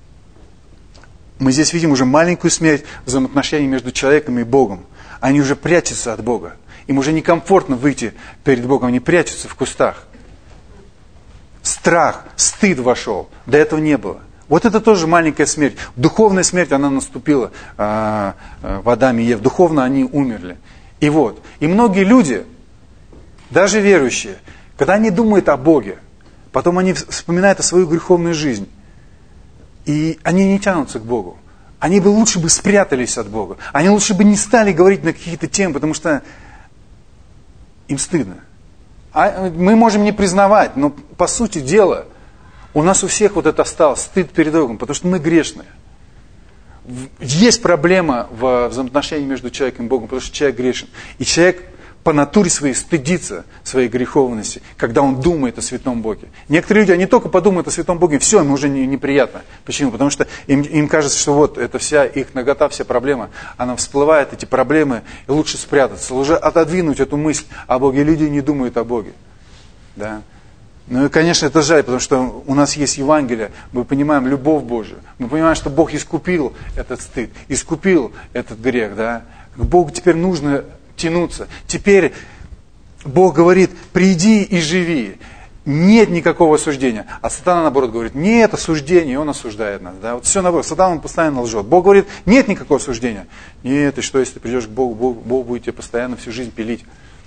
Мы здесь видим уже маленькую смерть взаимоотношений между человеком и Богом. Они уже прячутся от Бога. Им уже некомфортно выйти перед Богом, они прячутся в кустах. Страх, стыд вошел. До этого не было. Вот это тоже маленькая смерть. Духовная смерть, она наступила э, э, в Адаме и Еве. Духовно они умерли. И вот, и многие люди, даже верующие, когда они думают о Боге, потом они вспоминают о свою греховную жизнь, и они не тянутся к Богу. Они бы лучше бы спрятались от Бога. Они лучше бы не стали говорить на какие-то темы, потому что им стыдно. А мы можем не признавать, но по сути дела, у нас у всех вот это осталось, стыд перед Богом, потому что мы грешные. Есть проблема в взаимоотношении между человеком и Богом, потому что человек грешен. И человек по натуре своей стыдится своей греховности, когда он думает о святом Боге. Некоторые люди, они только подумают о святом Боге, все, им уже не, неприятно. Почему? Потому что им, им кажется, что вот это вся их нагота, вся проблема, она всплывает, эти проблемы, и лучше спрятаться, лучше отодвинуть эту мысль о Боге. Люди не думают о Боге. Да? Ну и, конечно, это жаль, потому что у нас есть Евангелие, мы понимаем любовь Божию, мы понимаем, что Бог искупил этот стыд, искупил этот грех, да. К Богу теперь нужно тянуться. Теперь Бог говорит, приди и живи. Нет никакого осуждения. А Сатана, наоборот, говорит, нет осуждения, и он осуждает нас. Да? Вот все наоборот, Сатана постоянно лжет. Бог говорит, нет никакого осуждения. Нет, и что, если ты придешь к Богу, Бог, Бог будет тебе постоянно всю жизнь пилить.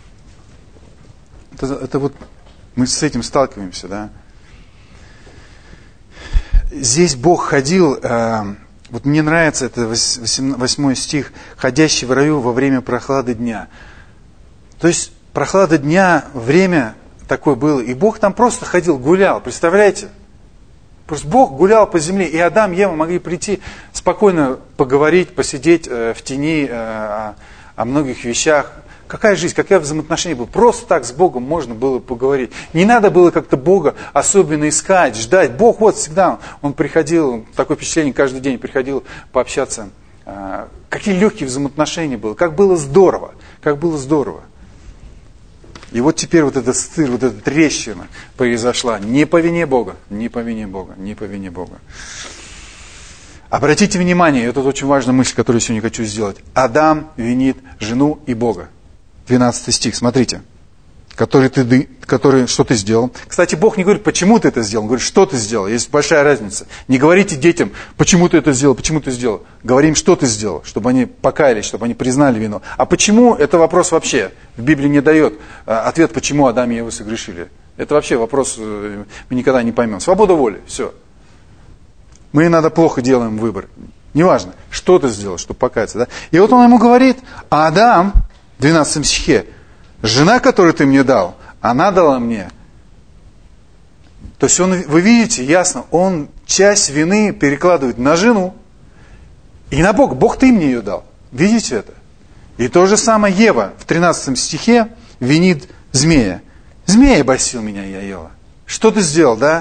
Это, это вот... Мы с этим сталкиваемся, да. Здесь Бог ходил, э, вот мне нравится это восьмой стих, ходящий в раю во время прохлады дня. То есть прохлада дня, время такое было, и Бог там просто ходил, гулял, представляете? Просто Бог гулял по земле, и Адам и Ева могли прийти спокойно поговорить, посидеть э, в тени э, о, о многих вещах. Какая жизнь, какое взаимоотношение было? Просто так с Богом можно было поговорить. Не надо было как-то Бога особенно искать, ждать. Бог вот всегда, Он приходил, такое впечатление каждый день, приходил пообщаться. Какие легкие взаимоотношения было, как было здорово, как было здорово. И вот теперь вот этот стыр, вот эта трещина произошла не по вине Бога, не по вине Бога, не по вине Бога. Обратите внимание, это очень важная мысль, которую я сегодня хочу сделать. Адам винит жену и Бога. двенадцатый стих, смотрите. который ты, который, что ты сделал. Кстати, Бог не говорит, почему ты это сделал, Он говорит, что ты сделал. Есть большая разница. Не говорите детям, почему ты это сделал, почему ты сделал. Говорим, что ты сделал, чтобы они покаялись, чтобы они признали вину. А почему, это вопрос вообще. В Библии не дает ответ, почему Адам и Ева согрешили. Это вообще вопрос, мы никогда не поймем. Свобода воли, все. Мы иногда плохо делаем выбор. Неважно, что ты сделал, чтобы покаяться. Да? И вот он ему говорит, а Адам, в двенадцатом стихе, жена, которую ты мне дал, она дала мне. То есть он, вы видите, ясно, он часть вины перекладывает на жену и на Бога. Бог, ты мне ее дал. Видите это? И то же самое Ева в тринадцатом стихе винит змея. Змея обольстил меня, и я ела. Что ты сделал, да?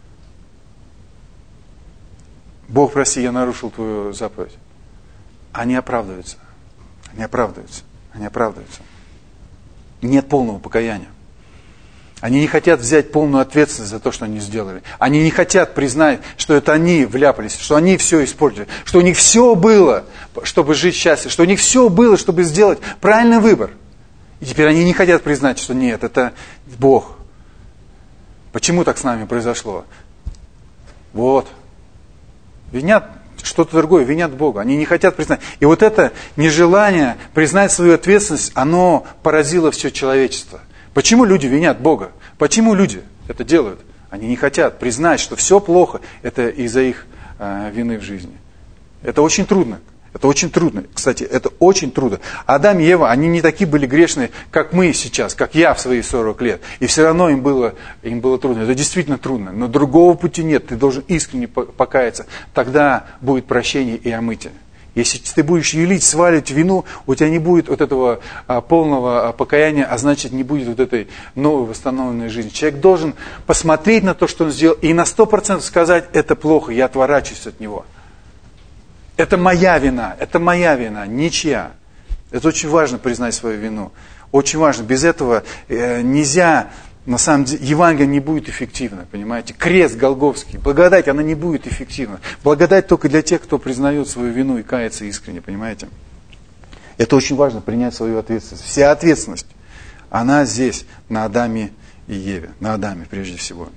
Бог, прости, я нарушил твою заповедь. Они оправдываются. Они оправдываются. Они оправдываются. Нет полного покаяния. Они не хотят взять полную ответственность за то, что они сделали. Они не хотят признать, что это они вляпались, что они все испортили, что у них все было, чтобы жить счастливо, что у них все было, чтобы сделать правильный выбор. И теперь они не хотят признать, что нет, это Бог. Почему так с нами произошло? Вот. Винят что-то другое, винят Бога. Они не хотят признать. И вот это нежелание признать свою ответственность, оно поразило все человечество. Почему люди винят Бога? Почему люди это делают? Они не хотят признать, что все плохо, это из-за их э, вины в жизни. Это очень трудно. Это очень трудно. Кстати, это очень трудно. Адам и Ева, они не такие были грешные, как мы сейчас, как я в свои сорок лет. И все равно им было, им было трудно. Это действительно трудно. Но другого пути нет. Ты должен искренне покаяться. Тогда будет прощение и омытие. Если ты будешь юлить, сваливать вину, у тебя не будет вот этого а, полного а, покаяния, а значит не будет вот этой новой восстановленной жизни. Человек должен посмотреть на то, что он сделал, и на сто процентов сказать, это плохо, я отворачиваюсь от него. Это моя вина, это моя вина, ничья. Это очень важно признать свою вину. Очень важно. Без этого э, нельзя, на самом деле, Евангелие не будет эффективно, понимаете? Крест Голгофский, благодать, она не будет эффективна. Благодать только для тех, кто признает свою вину и кается искренне, понимаете? Это очень важно, принять свою ответственность. Вся ответственность, она здесь, на Адаме и Еве. На Адаме, прежде всего.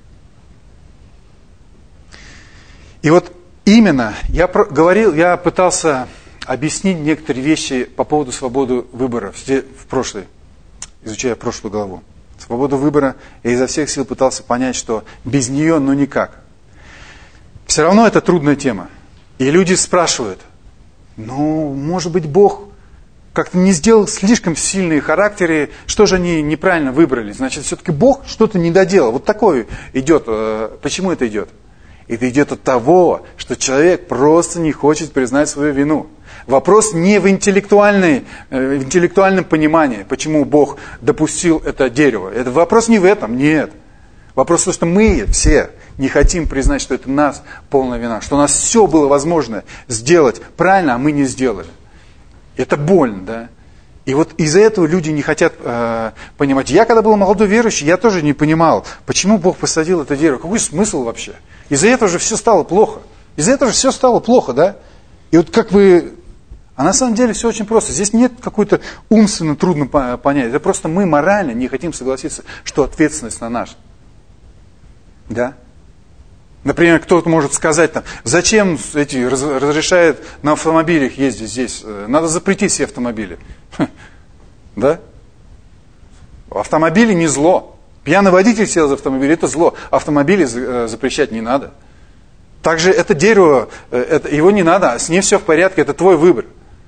И вот именно, я говорил, я пытался объяснить некоторые вещи по поводу свободы выбора в прошлой, изучая прошлую главу. Свободу выбора, я изо всех сил пытался понять, что без нее, ну никак. Все равно это трудная тема. И люди спрашивают, ну, может быть, Бог как-то не сделал слишком сильные характеры, что же они неправильно выбрали? Значит, все-таки Бог что-то не доделал. Вот такое идет. Почему это идет? Это идет от того, что человек просто не хочет признать свою вину. Вопрос не в, интеллектуальной, в интеллектуальном понимании, почему Бог допустил это дерево. Это вопрос не в этом, нет. Вопрос в том, что мы все не хотим признать, что это нас полная вина, что у нас все было возможно сделать правильно, а мы не сделали. Это больно, да? И вот из-за этого люди не хотят э, понимать. Я, когда был молодой верующий, я тоже не понимал, почему Бог посадил это дерево. Какой смысл вообще? Из-за этого же все стало плохо. Из-за этого же все стало плохо, да? И вот как вы... А на самом деле все очень просто. Здесь нет какой-то умственно трудно понять. Это просто мы морально не хотим согласиться, что ответственность на нас. Да? Например, кто-то может сказать, там, зачем эти разрешают на автомобилях ездить здесь? Надо запретить все автомобили. Да? Автомобили не зло. Пьяный водитель сел за автомобиль, это зло. Автомобили запрещать не надо. Также это дерево, это, его не надо, с ним все в порядке, это твой выбор.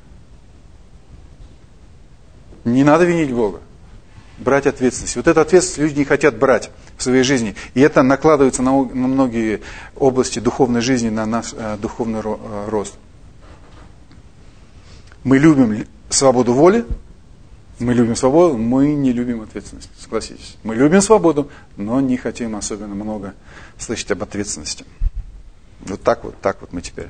Не надо винить Бога. Брать ответственность. Вот эту ответственность люди не хотят брать в своей жизни. И это накладывается на, на многие области духовной жизни, на наш э, духовный ро, э, рост. Мы любим свободу воли, мы любим свободу, мы не любим ответственность, согласитесь. Мы любим свободу, но не хотим особенно много слышать об ответственности. Вот так вот, так вот мы теперь.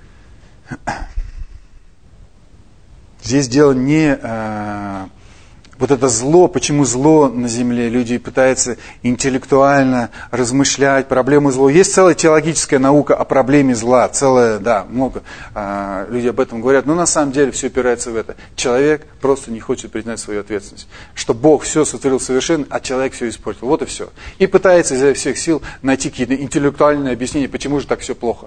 Здесь дело не, Вот это зло, почему зло на земле? Люди пытаются интеллектуально размышлять, проблемы зла. Есть целая теологическая наука о проблеме зла. Целая, да, много а, людей об этом говорят. Но на самом деле все опирается в это. Человек просто не хочет признать свою ответственность. Что Бог все сотворил совершенно, а человек все испортил. Вот и все. И пытается изо всех сил найти какие-то интеллектуальные объяснения, почему же так все плохо.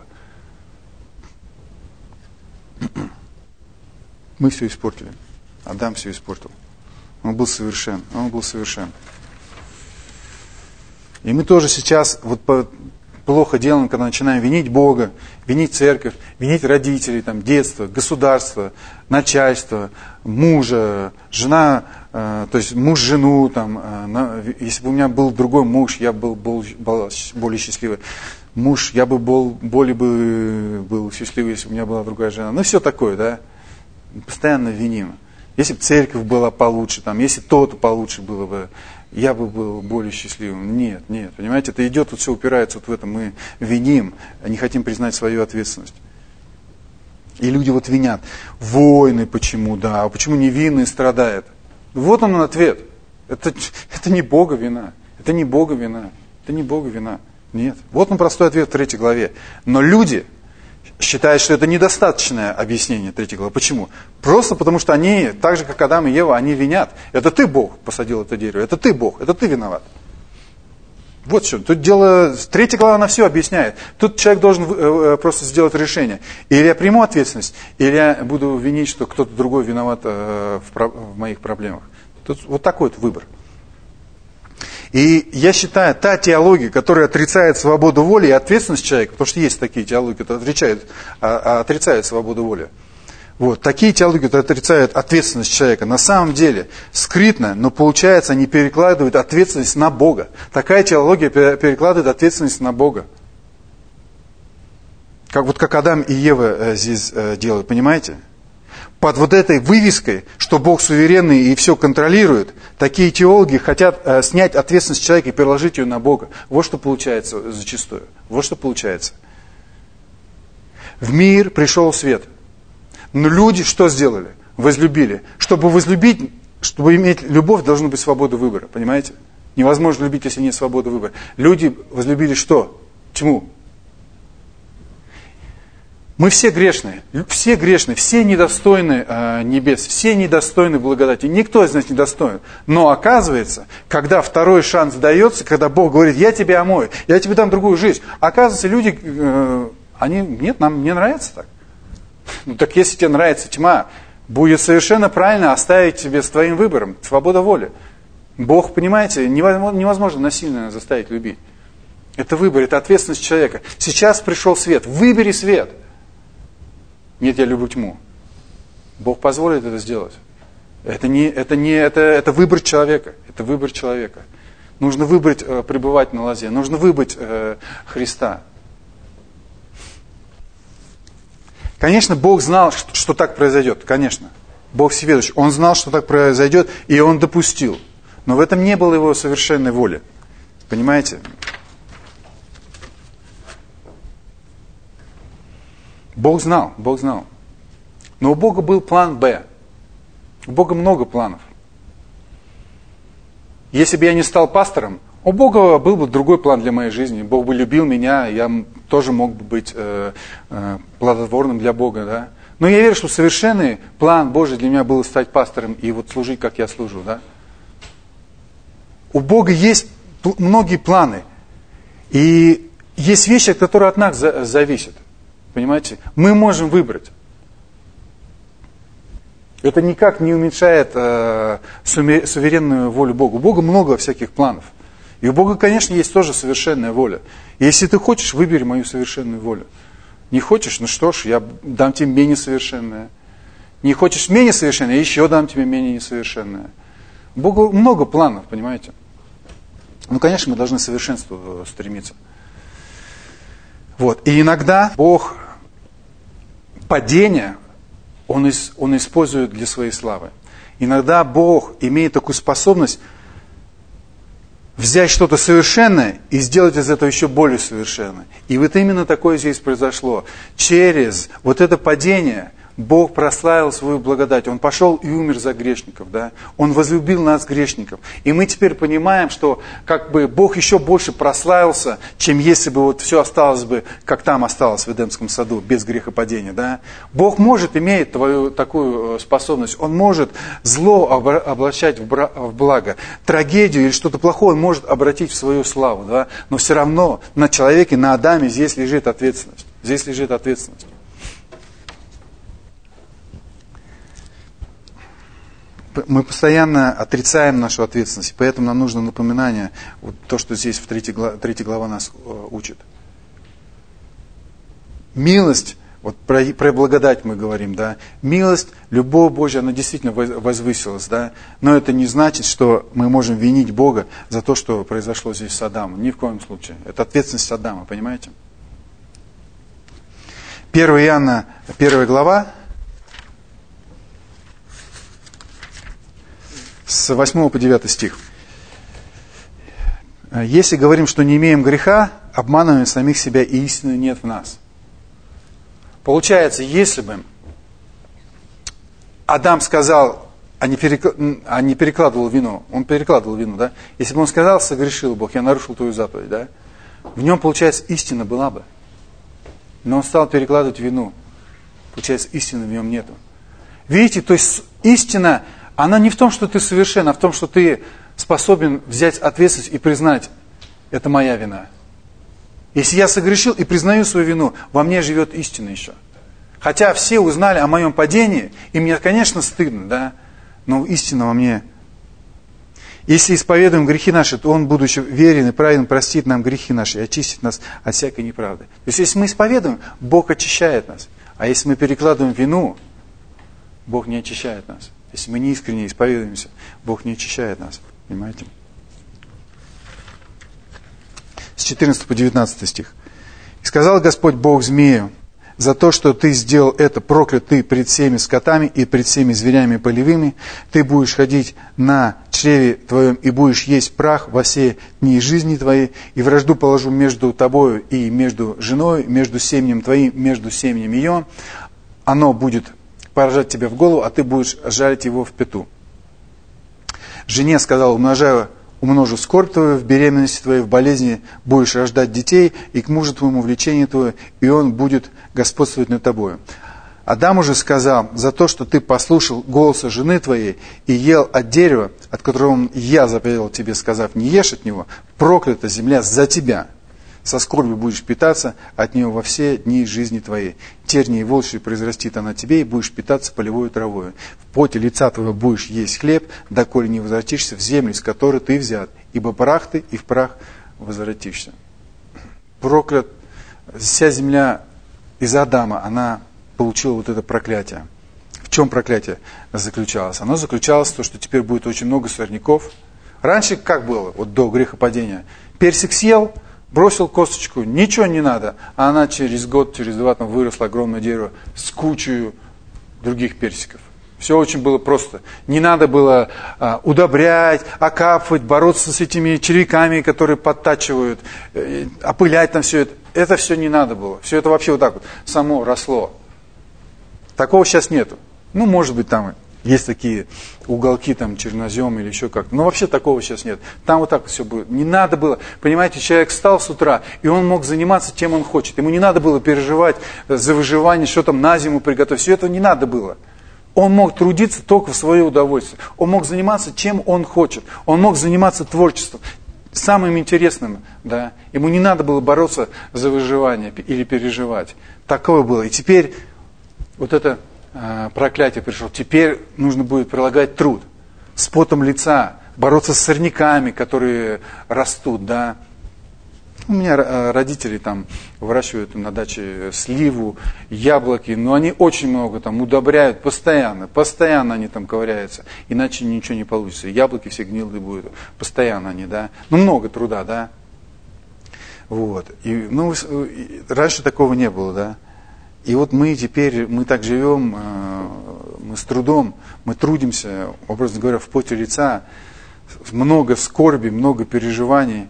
Мы все испортили. Адам все испортил. Он был совершен. Он был совершен. И мы тоже сейчас вот по, плохо делаем, когда начинаем винить Бога, винить церковь, винить родителей, там, детство, государство, начальство, мужа, жена, э, то есть муж жену. Там, э, на, если бы у меня был другой муж, я был, был, был более счастливый. Муж, я бы был, более бы был счастливый, если бы у меня была другая жена. Ну, все такое, да. Постоянно виним. Если бы церковь была получше, там, если то-то получше было бы, я бы был более счастливым. Нет, нет, понимаете, это идет, вот все упирается вот в это. Мы виним, не хотим признать свою ответственность. И люди вот винят. Войны почему, да, а почему невинные страдают? Вот он ответ. Это, это не Бога вина. Это не Бога вина. Это не Бога вина. Нет. Вот он простой ответ в третьей главе. Но люди считают, что это недостаточное объяснение третьей главы. Почему? Просто потому, что они, так же, как Адам и Ева, они винят. Это ты, Бог, посадил это дерево. Это ты, Бог. Это ты виноват. Вот в чем. Тут дело... Третья глава, она все объясняет. Тут человек должен э, просто сделать решение. Или я приму ответственность, или я буду винить, что кто-то другой виноват э, в, про... в моих проблемах. Тут вот такой вот выбор. И я считаю, та теология, которая отрицает свободу воли и ответственность человека, потому что есть такие теологии, которые отрицают, а, отрицают свободу воли. Вот, такие теологии, которые отрицают ответственность человека, на самом деле скрытно, но получается, они перекладывают ответственность на Бога. Такая теология перекладывает ответственность на Бога. Как, вот как Адам и Ева здесь делают, понимаете? Под вот этой вывеской, что Бог суверенный и все контролирует, такие теологи хотят э, снять ответственность человека и переложить ее на Бога. Вот что получается зачастую. Вот что получается. В мир пришел свет. Но люди что сделали? Возлюбили. Чтобы возлюбить, чтобы иметь любовь, должна быть свобода выбора. Понимаете? Невозможно любить, если нет свободы выбора. Люди возлюбили что? Чему? Мы все грешные, все грешные, все недостойны э, небес, все недостойны благодати. Никто из нас не достоин. Но оказывается, когда второй шанс дается, когда Бог говорит, я тебя омою, я тебе дам другую жизнь. Оказывается, люди, э, они, нет, нам не нравится так. Ну так если тебе нравится тьма, будет совершенно правильно оставить тебе с твоим выбором, свобода воли. Бог, понимаете, невозможно, невозможно насильно заставить любить. Это выбор, это ответственность человека. Сейчас пришел свет, выбери свет. Нет, я люблю тьму. Бог позволит это сделать. Это, не, это, не, это, это выбор человека. Это выбор человека. Нужно выбрать э, пребывать на лозе. Нужно выбрать э, Христа. Конечно, Бог знал, что, что так произойдет. Конечно. Бог всеведущий. Он знал, что так произойдет, и Он допустил. Но в этом не было Его совершенной воли. Понимаете? Бог знал, Бог знал. Но у Бога был план Б. У Бога много планов. Если бы я не стал пастором, у Бога был бы другой план для моей жизни. Бог бы любил меня, я тоже мог бы быть э, э, плодотворным для Бога. Да? Но я верю, что совершенный план Божий для меня был стать пастором и вот служить, как я служу. Да? У Бога есть многие планы. И есть вещи, которые от нас за- зависят. Понимаете? Мы можем выбрать. Это никак не уменьшает э, суверенную волю Бога. У Бога много всяких планов. И у Бога, конечно, есть тоже совершенная воля. И если ты хочешь, выбери мою совершенную волю. Не хочешь, ну что ж, я дам тебе менее совершенное. Не хочешь менее совершенное, я еще дам тебе менее несовершенное. У Бога много планов, понимаете? Ну, конечно, мы должны к совершенству стремиться. Вот. И иногда Бог падение, он, из, он использует для своей славы. Иногда Бог имеет такую способность взять что-то совершенное и сделать из этого еще более совершенное. И вот именно такое здесь произошло. Через вот это падение Бог прославил свою благодать. Он пошел и умер за грешников. Да? Он возлюбил нас, грешников. И мы теперь понимаем, что как бы Бог еще больше прославился, чем если бы вот все осталось бы, как там осталось в Эдемском саду, без грехопадения. Да? Бог может, имеет твою такую способность. Он может зло обращать в благо. Трагедию или что-то плохое он может обратить в свою славу. Да? Но все равно на человеке, на Адаме здесь лежит ответственность. Здесь лежит ответственность. Мы постоянно отрицаем нашу ответственность, поэтому нам нужно напоминание, вот то, что здесь в третьей главе, третья глава нас учит. Милость, вот про, про благодать мы говорим, да, милость, любовь Божья, она действительно возвысилась, да, но это не значит, что мы можем винить Бога за то, что произошло здесь с Адамом, ни в коем случае. Это ответственность Адама, понимаете? первое Иоанна, первая глава, с восьмого по девятый стих. Если говорим, что не имеем греха, обманываем самих себя, и истины нет в нас. Получается, если бы Адам сказал, а не, переклад... а не перекладывал вину, он перекладывал вину, да? Если бы он сказал, согрешил Бог, я нарушил твою заповедь, да? В нем, получается, истина была бы. Но он стал перекладывать вину. Получается, истины в нем нету. Видите, то есть истина, она не в том, что ты совершен, а в том, что ты способен взять ответственность и признать, это моя вина. Если я согрешил и признаю свою вину, во мне живет истина еще. Хотя все узнали о моем падении, и мне, конечно, стыдно, да, но истина во мне. Если исповедуем грехи наши, то Он, будучи верен и праведен, простит нам грехи наши и очистит нас от всякой неправды. То есть, если мы исповедуем, Бог очищает нас. А если мы перекладываем вину, Бог не очищает нас. Если мы не искренне исповедуемся, Бог не очищает нас. Понимаете? С четырнадцатого по девятнадцатый стих. «И сказал Господь Бог змею, за то, что ты сделал это, проклят ты пред всеми скотами и пред всеми зверями полевыми, ты будешь ходить на чреве твоем и будешь есть прах во все дни жизни твоей, и вражду положу между тобою и между женой, между семенем твоим, между семенем ее, оно будет поражать тебя в голову, а ты будешь жарить его в пяту. Жене сказал, умножаю, умножу скорбь твою, в беременности твоей, в болезни будешь рождать детей, и к мужу твоему влечение твое, и он будет господствовать над тобою. Адам уже сказал, за то, что ты послушал голоса жены твоей и ел от дерева, от которого я заповедал тебе, сказав, не ешь от него, проклята земля за тебя. Со скорбью будешь питаться от нее во все дни жизни твоей. Тернии и волчьи произрастит она тебе, и будешь питаться полевой травой. В поте лица твоего будешь есть хлеб, доколе не возвратишься в землю, с которой ты взят, ибо прах ты, и в прах возвратишься». Проклят, вся земля из Адама, она получила вот это проклятие. В чем проклятие заключалось? Оно заключалось в том, что теперь будет очень много сорняков. Раньше как было, вот до грехопадения? Персик съел, бросил косточку, ничего не надо. А она через год, через два там выросло огромное дерево с кучей других персиков. Все очень было просто. Не надо было а, удобрять, окапывать, бороться с этими червяками, которые подтачивают, э, опылять там все это. Это все не надо было. Все это вообще вот так вот само росло. Такого сейчас нету. Ну, может быть, там есть такие уголки, там, чернозем или еще как-то. Но вообще такого сейчас нет. Там вот так все будет. Не надо было, понимаете, человек встал с утра, и он мог заниматься чем он хочет. Ему не надо было переживать за выживание, что там на зиму приготовить. Все этого не надо было. Он мог трудиться только в свое удовольствие. Он мог заниматься чем он хочет. Он мог заниматься творчеством. Самым интересным, да. Ему не надо было бороться за выживание или переживать. Такое было. И теперь вот это э, проклятие пришло. Теперь нужно будет прилагать труд. С потом лица. Бороться с сорняками, которые растут, да. У меня родители там выращивают на даче сливу, яблоки, но они очень много там удобряют постоянно, постоянно они там ковыряются, иначе ничего не получится. Яблоки все гнилые будут, постоянно они, да. Ну, много труда, да. Вот. И, ну, раньше такого не было, да. И вот мы теперь, мы так живем, мы с трудом, мы трудимся, образно говоря, в поте лица, много скорби, много переживаний.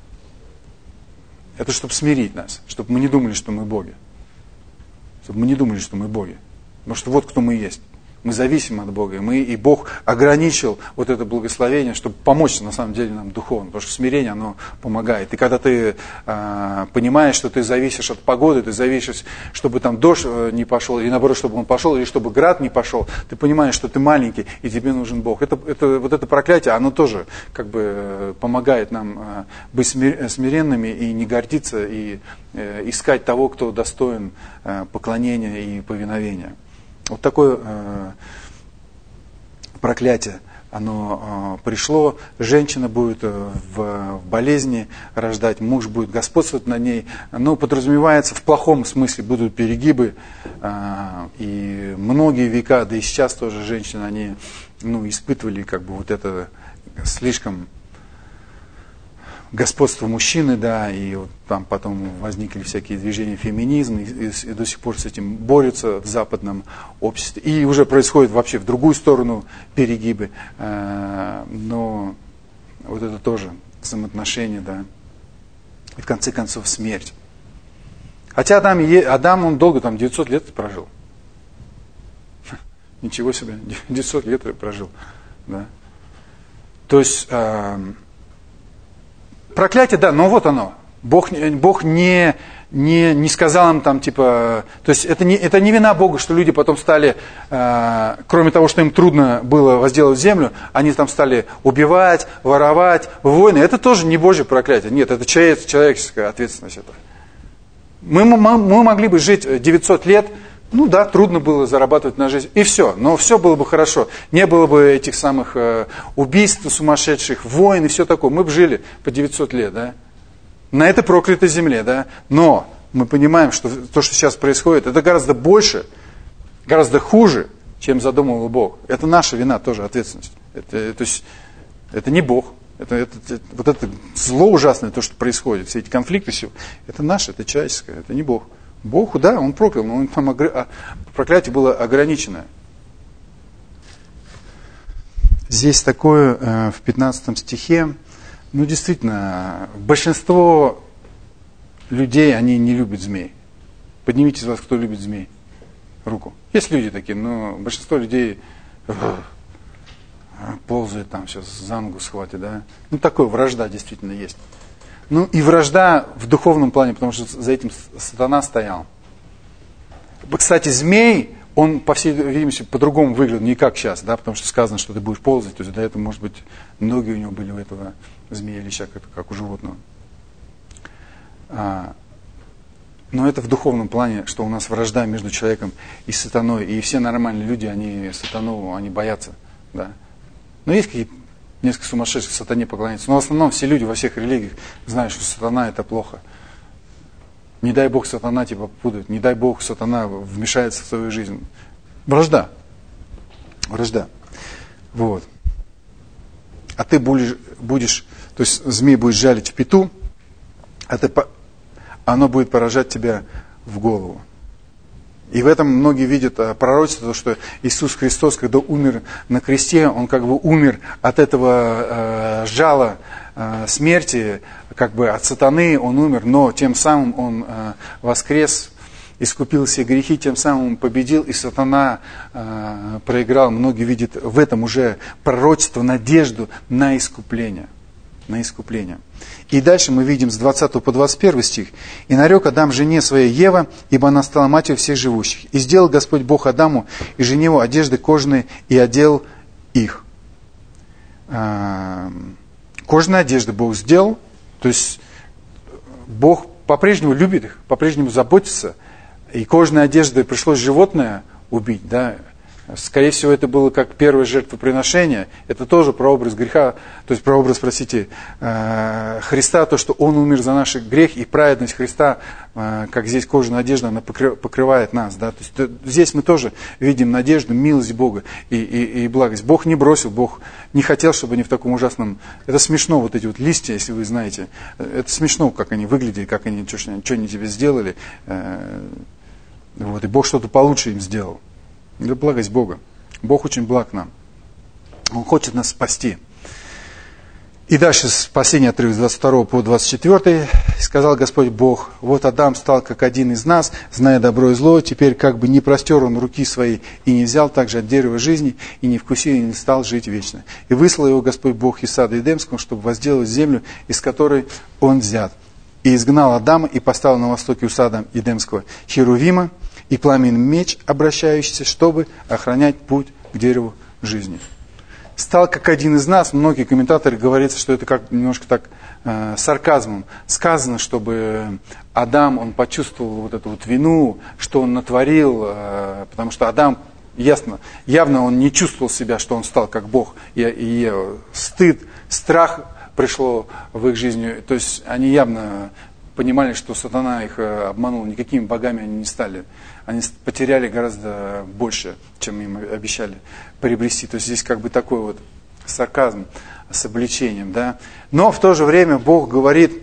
Это чтобы смирить нас, чтобы мы не думали, что мы боги. Чтобы мы не думали, что мы боги. Потому что вот кто мы есть. Мы зависим от Бога. И, мы, и Бог ограничил вот это благословение, чтобы помочь на самом деле нам духовно. Потому что смирение, оно помогает. И когда ты э, понимаешь, что ты зависишь от погоды, ты зависишь, чтобы там дождь не пошел, или наоборот, чтобы он пошел, или чтобы град не пошел, ты понимаешь, что ты маленький, и тебе нужен Бог. Это, это, вот это проклятие, оно тоже как бы помогает нам э, быть смиренными и не гордиться, и э, искать того, кто достоин э, поклонения и повиновения. Вот такое э, проклятие, оно э, пришло. Женщина будет э, в, в болезни рождать, муж будет господствовать над ней. Но подразумевается, в плохом смысле будут перегибы. Э, и многие века, да и сейчас тоже женщины, они ну, испытывали как бы вот это слишком господство мужчины, да, и вот там потом возникли всякие движения феминизма, и, и, и до сих пор с этим борются в западном обществе. И уже происходит вообще в другую сторону перегибы. Э, но вот это тоже взаимоотношения, да. И в конце концов смерть. Хотя Адам, Адам он долго, там девятьсот лет прожил. Ничего себе, девятьсот лет прожил, да. То есть... Э, проклятие, да, но вот оно. Бог, Бог не, не, не сказал им там, типа... То есть это не, это не вина Бога, что люди потом стали, э, кроме того, что им трудно было возделывать землю, они там стали убивать, воровать, войны. Это тоже не Божье проклятие. Нет, это человеческая ответственность. Это. Мы, мы, мы могли бы жить девятьсот лет, ну да, трудно было зарабатывать на жизнь, и все. Но все было бы хорошо. Не было бы этих самых э, убийств сумасшедших, войн и все такое. Мы бы жили по девятьсот лет, да. На этой проклятой земле, да. Но мы понимаем, что то, что сейчас происходит, это гораздо больше, гораздо хуже, чем задумывал Бог. Это наша вина, тоже ответственность. Это, то есть, это не Бог. Это, это, это, вот это зло ужасное, то, что происходит, все эти конфликты, все, это наше, это человеческое, это не Бог. Бог, да, он проклял, но он там огр... проклятие было ограниченное. Здесь такое э, в пятнадцатом стихе, ну действительно, большинство людей, они не любят змей. Поднимите из вас, кто любит змей, руку. Есть люди такие, но большинство людей э, ползает там, сейчас за ногу схватит, да. Ну такое, вражда действительно есть. Ну и вражда в духовном плане, потому что за этим сатана стоял. Кстати, змей, он, по всей видимости, по-другому выглядел, не как сейчас, да, потому что сказано, что ты будешь ползать, то есть до этого, может быть, ноги у него были у этого змея или как, как у животного. А, но это в духовном плане, что у нас вражда между человеком и сатаной, и все нормальные люди, они сатану, они боятся, да. Но есть какие-то несколько сумасшедших сатане поклоняются. Но в основном все люди во всех религиях знают, что сатана это плохо. Не дай Бог сатана тебя попутает. Не дай Бог сатана вмешается в свою жизнь. Вражда. Вражда. Вот. А ты будешь, будешь то есть змей будет жалить в пяту, а ты, оно будет поражать тебя в голову. И в этом многие видят пророчество, что Иисус Христос, когда умер на кресте, Он как бы умер от этого э, жала э, смерти, как бы от сатаны Он умер, но тем самым Он э, воскрес, искупил все грехи, тем самым Он победил, и сатана э, проиграл. Многие видят в этом уже пророчество, надежду на искупление. На искупление. И дальше мы видим с двадцатого по двадцать первый стих. «И нарек Адам жене своей Ева, ибо она стала матерью всех живущих. И сделал Господь Бог Адаму и жене его одежды кожаные, и одел их». Кожаные одежды Бог сделал, то есть Бог по-прежнему любит их, по-прежнему заботится. И кожаные одежды пришлось животное убить, да. Скорее всего, это было как первое жертвоприношение. Это тоже прообраз греха, то есть прообраз, простите, Христа, то, что Он умер за наши грехи, и праведность Христа, как здесь кожаная одежда, она покрывает нас. Да? То есть здесь мы тоже видим надежду, милость Бога и, и, и благость. Бог не бросил, Бог не хотел, чтобы они в таком ужасном... Это смешно, вот эти вот листья, если вы знаете. Это смешно, как они выглядели, как они, что, что они тебе сделали. Вот, и Бог что-то получше им сделал. Это благость Бога. Бог очень благ нам. Он хочет нас спасти. И дальше последний отрывок с двадцать второго по двадцать четвёртый. «Сказал Господь Бог: вот Адам стал как один из нас, зная добро и зло. Теперь как бы не простер он руки свои и не взял также от дерева жизни, и не вкусил, и не стал жить вечно. И выслал его Господь Бог из сада Эдемского, чтобы возделать землю, из которой он взят. И изгнал Адама, и поставил на востоке у сада Эдемского Херувима и пламенный меч, обращающийся, чтобы охранять путь к дереву жизни». Стал как один из нас. Многие комментаторы говорят, что это как немножко так э, сарказмом сказано, чтобы Адам, он почувствовал вот эту вот вину, что он натворил, э, потому что Адам, ясно, явно он не чувствовал себя, что он стал как Бог, и, и стыд, страх пришло в их жизнь. То есть они явно понимали, что сатана их обманул, никакими богами они не стали. Они потеряли гораздо больше, чем им обещали приобрести. То есть здесь как бы такой вот сарказм с обличением. Да? Но в то же время Бог говорит,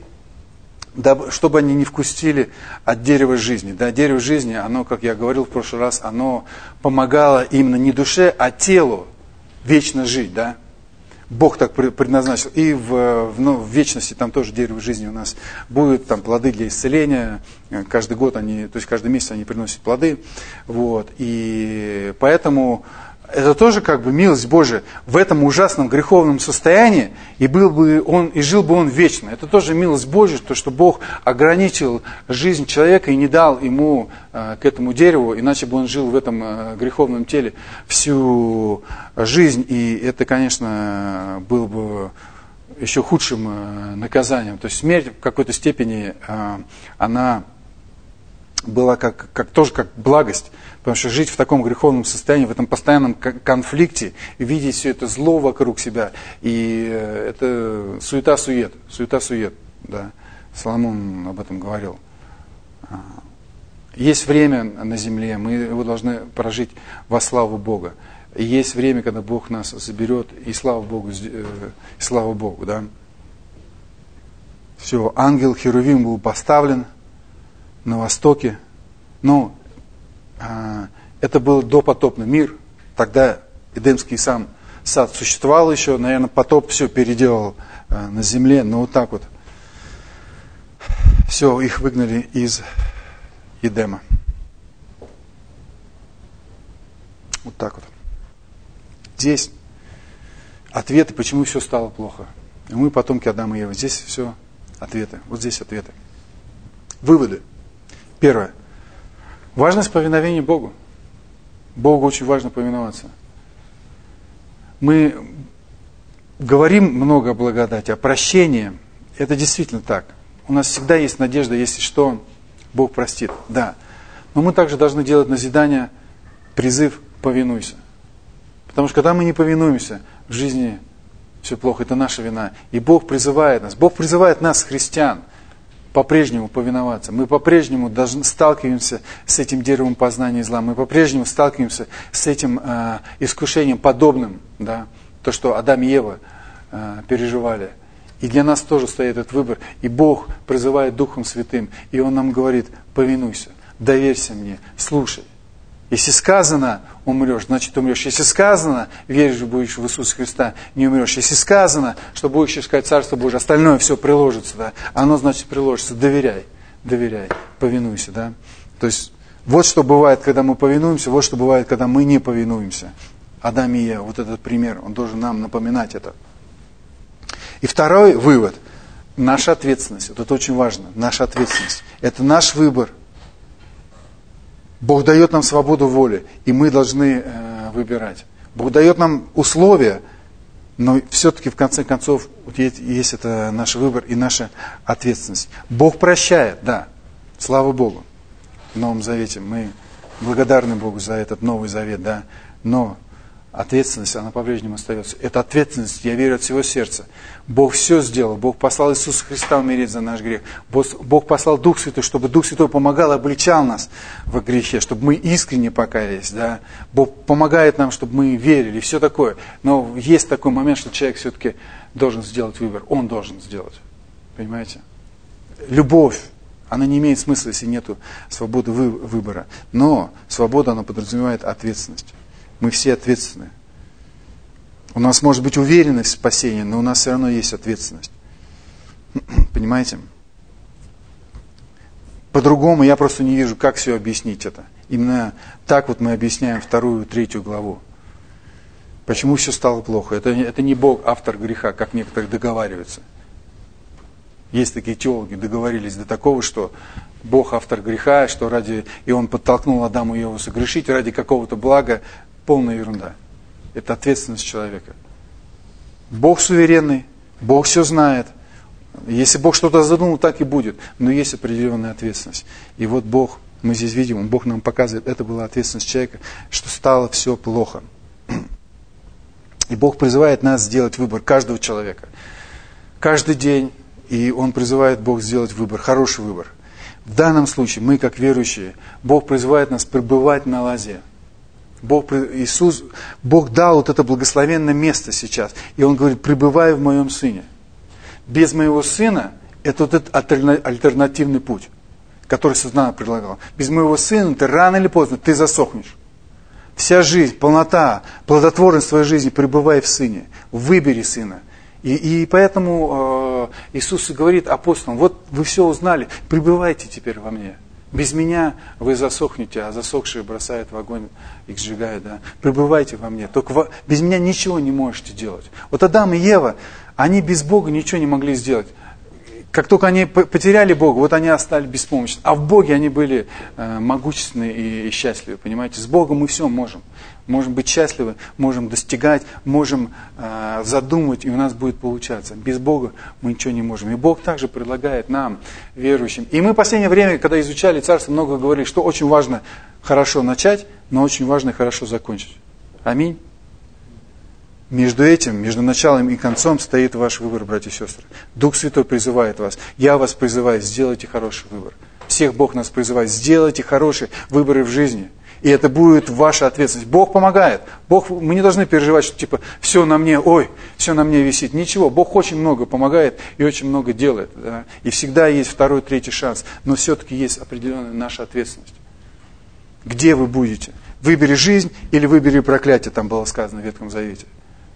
чтобы они не вкусили от дерева жизни. Да, дерево жизни, оно, как я говорил в прошлый раз, оно помогало именно не душе, а телу вечно жить. Да? Бог так предназначил. И в, в, ну, в вечности там тоже дерево жизни у нас будет, там плоды для исцеления. Каждый год они, то есть каждый месяц они приносят плоды. Вот. И поэтому это тоже как бы милость Божия в этом ужасном греховном состоянии, и был бы он, и жил бы он вечно. Это тоже милость Божия, то, что Бог ограничил жизнь человека и не дал ему э, к этому дереву, иначе бы он жил в этом э, греховном теле всю жизнь, и это, конечно, было бы еще худшим э, наказанием. То есть смерть в какой-то степени, э, она была как, как, тоже как благость. Потому что жить в таком греховном состоянии, в этом постоянном конфликте, видеть все это зло вокруг себя, и это суета-сует, суета-сует, да. Соломон об этом говорил. Есть время на земле, мы его должны прожить во славу Бога. И есть время, когда Бог нас заберет, и слава Богу, и слава Богу, да. Все, ангел Херувим был поставлен на востоке, но это был допотопный мир. Тогда Эдемский сам сад существовал еще. Наверное, потоп все переделал на земле. Но вот так вот. Все, их выгнали из Эдема. Вот так вот. Здесь ответы, почему все стало плохо. И мы потомки Адама и Евы. Здесь все ответы. Вот здесь ответы. Выводы. Первое. Важность повиновения Богу. Богу очень важно повиноваться. Мы говорим много о благодати, о прощении. Это действительно так. У нас всегда есть надежда, если что, Бог простит. Да. Но мы также должны делать назидание, призыв «повинуйся». Потому что когда мы не повинуемся, в жизни все плохо, это наша вина. И Бог призывает нас. Бог призывает нас, христиан, по-прежнему повиноваться. Мы по-прежнему должны, сталкиваемся с этим деревом познания зла. Мы по-прежнему сталкиваемся с этим э, искушением подобным, да, то, что Адам и Ева э, переживали. И для нас тоже стоит этот выбор. И Бог призывает Духом Святым. И Он нам говорит: повинуйся, доверься мне, слушай. Если сказано, умрешь, значит умрешь. Если сказано, веришь, будешь в Иисуса Христа, не умрешь. Если сказано, что будешь искать Царство Божие, остальное все приложится, да, оно, значит, приложится. Доверяй, доверяй, повинуйся, да. То есть, вот что бывает, когда мы повинуемся, вот что бывает, когда мы не повинуемся. Адам и Ева, вот этот пример, он должен нам напоминать это. И второй вывод. Наша ответственность. Вот это очень важно. Наша ответственность. Это наш выбор. Бог дает нам свободу воли, и мы должны э, выбирать. Бог дает нам условия, но все-таки в конце концов вот есть, есть это наш выбор и наша ответственность. Бог прощает, да, слава Богу. В Новом Завете мы благодарны Богу за этот Новый Завет, да, но ответственность, она по-прежнему остается. Это ответственность, я верю от всего сердца. Бог все сделал. Бог послал Иисуса Христа умереть за наш грех. Бог послал Дух Святой, чтобы Дух Святой помогал, обличал нас в грехе, чтобы мы искренне покаялись. Да? Бог помогает нам, чтобы мы верили, все такое. Но есть такой момент, что человек все-таки должен сделать выбор. Он должен сделать. Понимаете? Любовь, она не имеет смысла, если нет свободы выбора. Но свобода, она подразумевает ответственность. Мы все ответственны. У нас может быть уверенность в спасении, но у нас все равно есть ответственность. Понимаете? По-другому я просто не вижу, как все объяснить это. Именно так вот мы объясняем вторую, третью главу. Почему все стало плохо? Это, это не Бог автор греха, как некоторые договариваются. Есть такие теологи, договорились до такого, что Бог автор греха, что ради и Он подтолкнул Адаму и Еву согрешить ради какого-то блага. Полная ерунда. Это ответственность человека. Бог суверенный, Бог все знает. Если Бог что-то задумал, так и будет. Но есть определенная ответственность. И вот Бог, мы здесь видим, Бог нам показывает, это была ответственность человека, что стало все плохо. И Бог призывает нас сделать выбор, каждого человека. Каждый день. И Он призывает Бог сделать выбор, хороший выбор. В данном случае мы, как верующие, Бог призывает нас пребывать на лозе. Бог, Иисус, Бог дал вот это благословенное место сейчас. И Он говорит, пребывай в моем Сыне. Без моего Сына это вот этот альтернативный путь, который Сатана предлагал. Без моего Сына ты рано или поздно ты засохнешь. Вся жизнь, полнота, плодотворность твоей жизни пребывай в Сыне. Выбери Сына. И, и поэтому э, Иисус говорит апостолам, вот вы все узнали, пребывайте теперь во мне. Без меня вы засохнете, а засохшие бросают в огонь, их сжигают. Да? Пребывайте во мне. Только во... без меня ничего не можете делать. Вот Адам и Ева, они без Бога ничего не могли сделать. Как только они потеряли Бога, вот они остались беспомощны. А в Боге они были э, могущественны и, и счастливы. Понимаете, с Богом мы все можем. Можем быть счастливы, можем достигать, можем э, задумывать, и у нас будет получаться. Без Бога мы ничего не можем. И Бог также предлагает нам, верующим. И мы в последнее время, когда изучали Царство, много говорили, что очень важно хорошо начать, но очень важно хорошо закончить. Аминь. Между этим, между началом и концом стоит ваш выбор, братья и сестры. Дух Святой призывает вас. Я вас призываю, сделайте хороший выбор. Всех Бог нас призывает, сделайте хорошие выборы в жизни. И это будет ваша ответственность. Бог помогает. Бог, мы не должны переживать, что типа все на мне, ой, все на мне висит. Ничего, Бог очень много помогает и очень много делает. Да? И всегда есть второй, третий шанс. Но все-таки есть определенная наша ответственность. Где вы будете? Выбери жизнь или выбери проклятие, там было сказано в Ветхом Завете.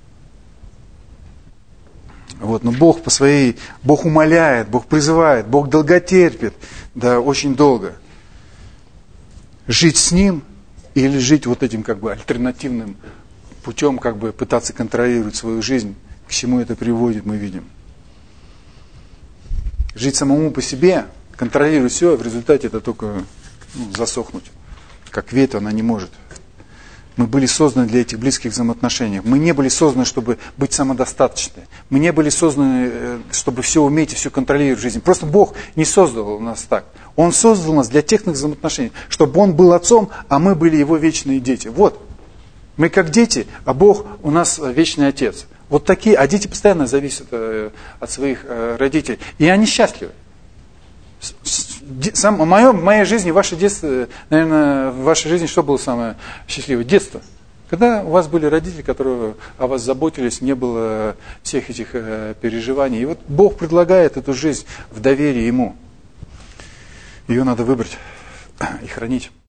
Вот, но Бог по своей, Бог умоляет, Бог призывает, Бог долготерпит, да, очень долго. Жить с Ним или жить вот этим как бы альтернативным путем, как бы пытаться контролировать свою жизнь, к чему это приводит, мы видим. Жить самому по себе, контролировать все, в результате это только ну, засохнуть. Как ветвь она не может. Мы были созданы для этих близких взаимоотношений. Мы не были созданы, чтобы быть самодостаточными. Мы не были созданы, чтобы все уметь и все контролировать в жизни. Просто Бог не создал нас так. Он создал нас для техных взаимоотношений, чтобы Он был отцом, а мы были Его вечные дети. Вот. Мы как дети, а Бог у нас вечный отец. Вот такие, а дети постоянно зависят от своих родителей. И они счастливы. Сам, в, моем, в моей жизни, в вашей детстве, наверное, в вашей жизни что было самое счастливое? Детство. Когда у вас были родители, которые о вас заботились, не было всех этих э, переживаний. И вот Бог предлагает эту жизнь в доверии Ему. Ее надо выбрать и хранить.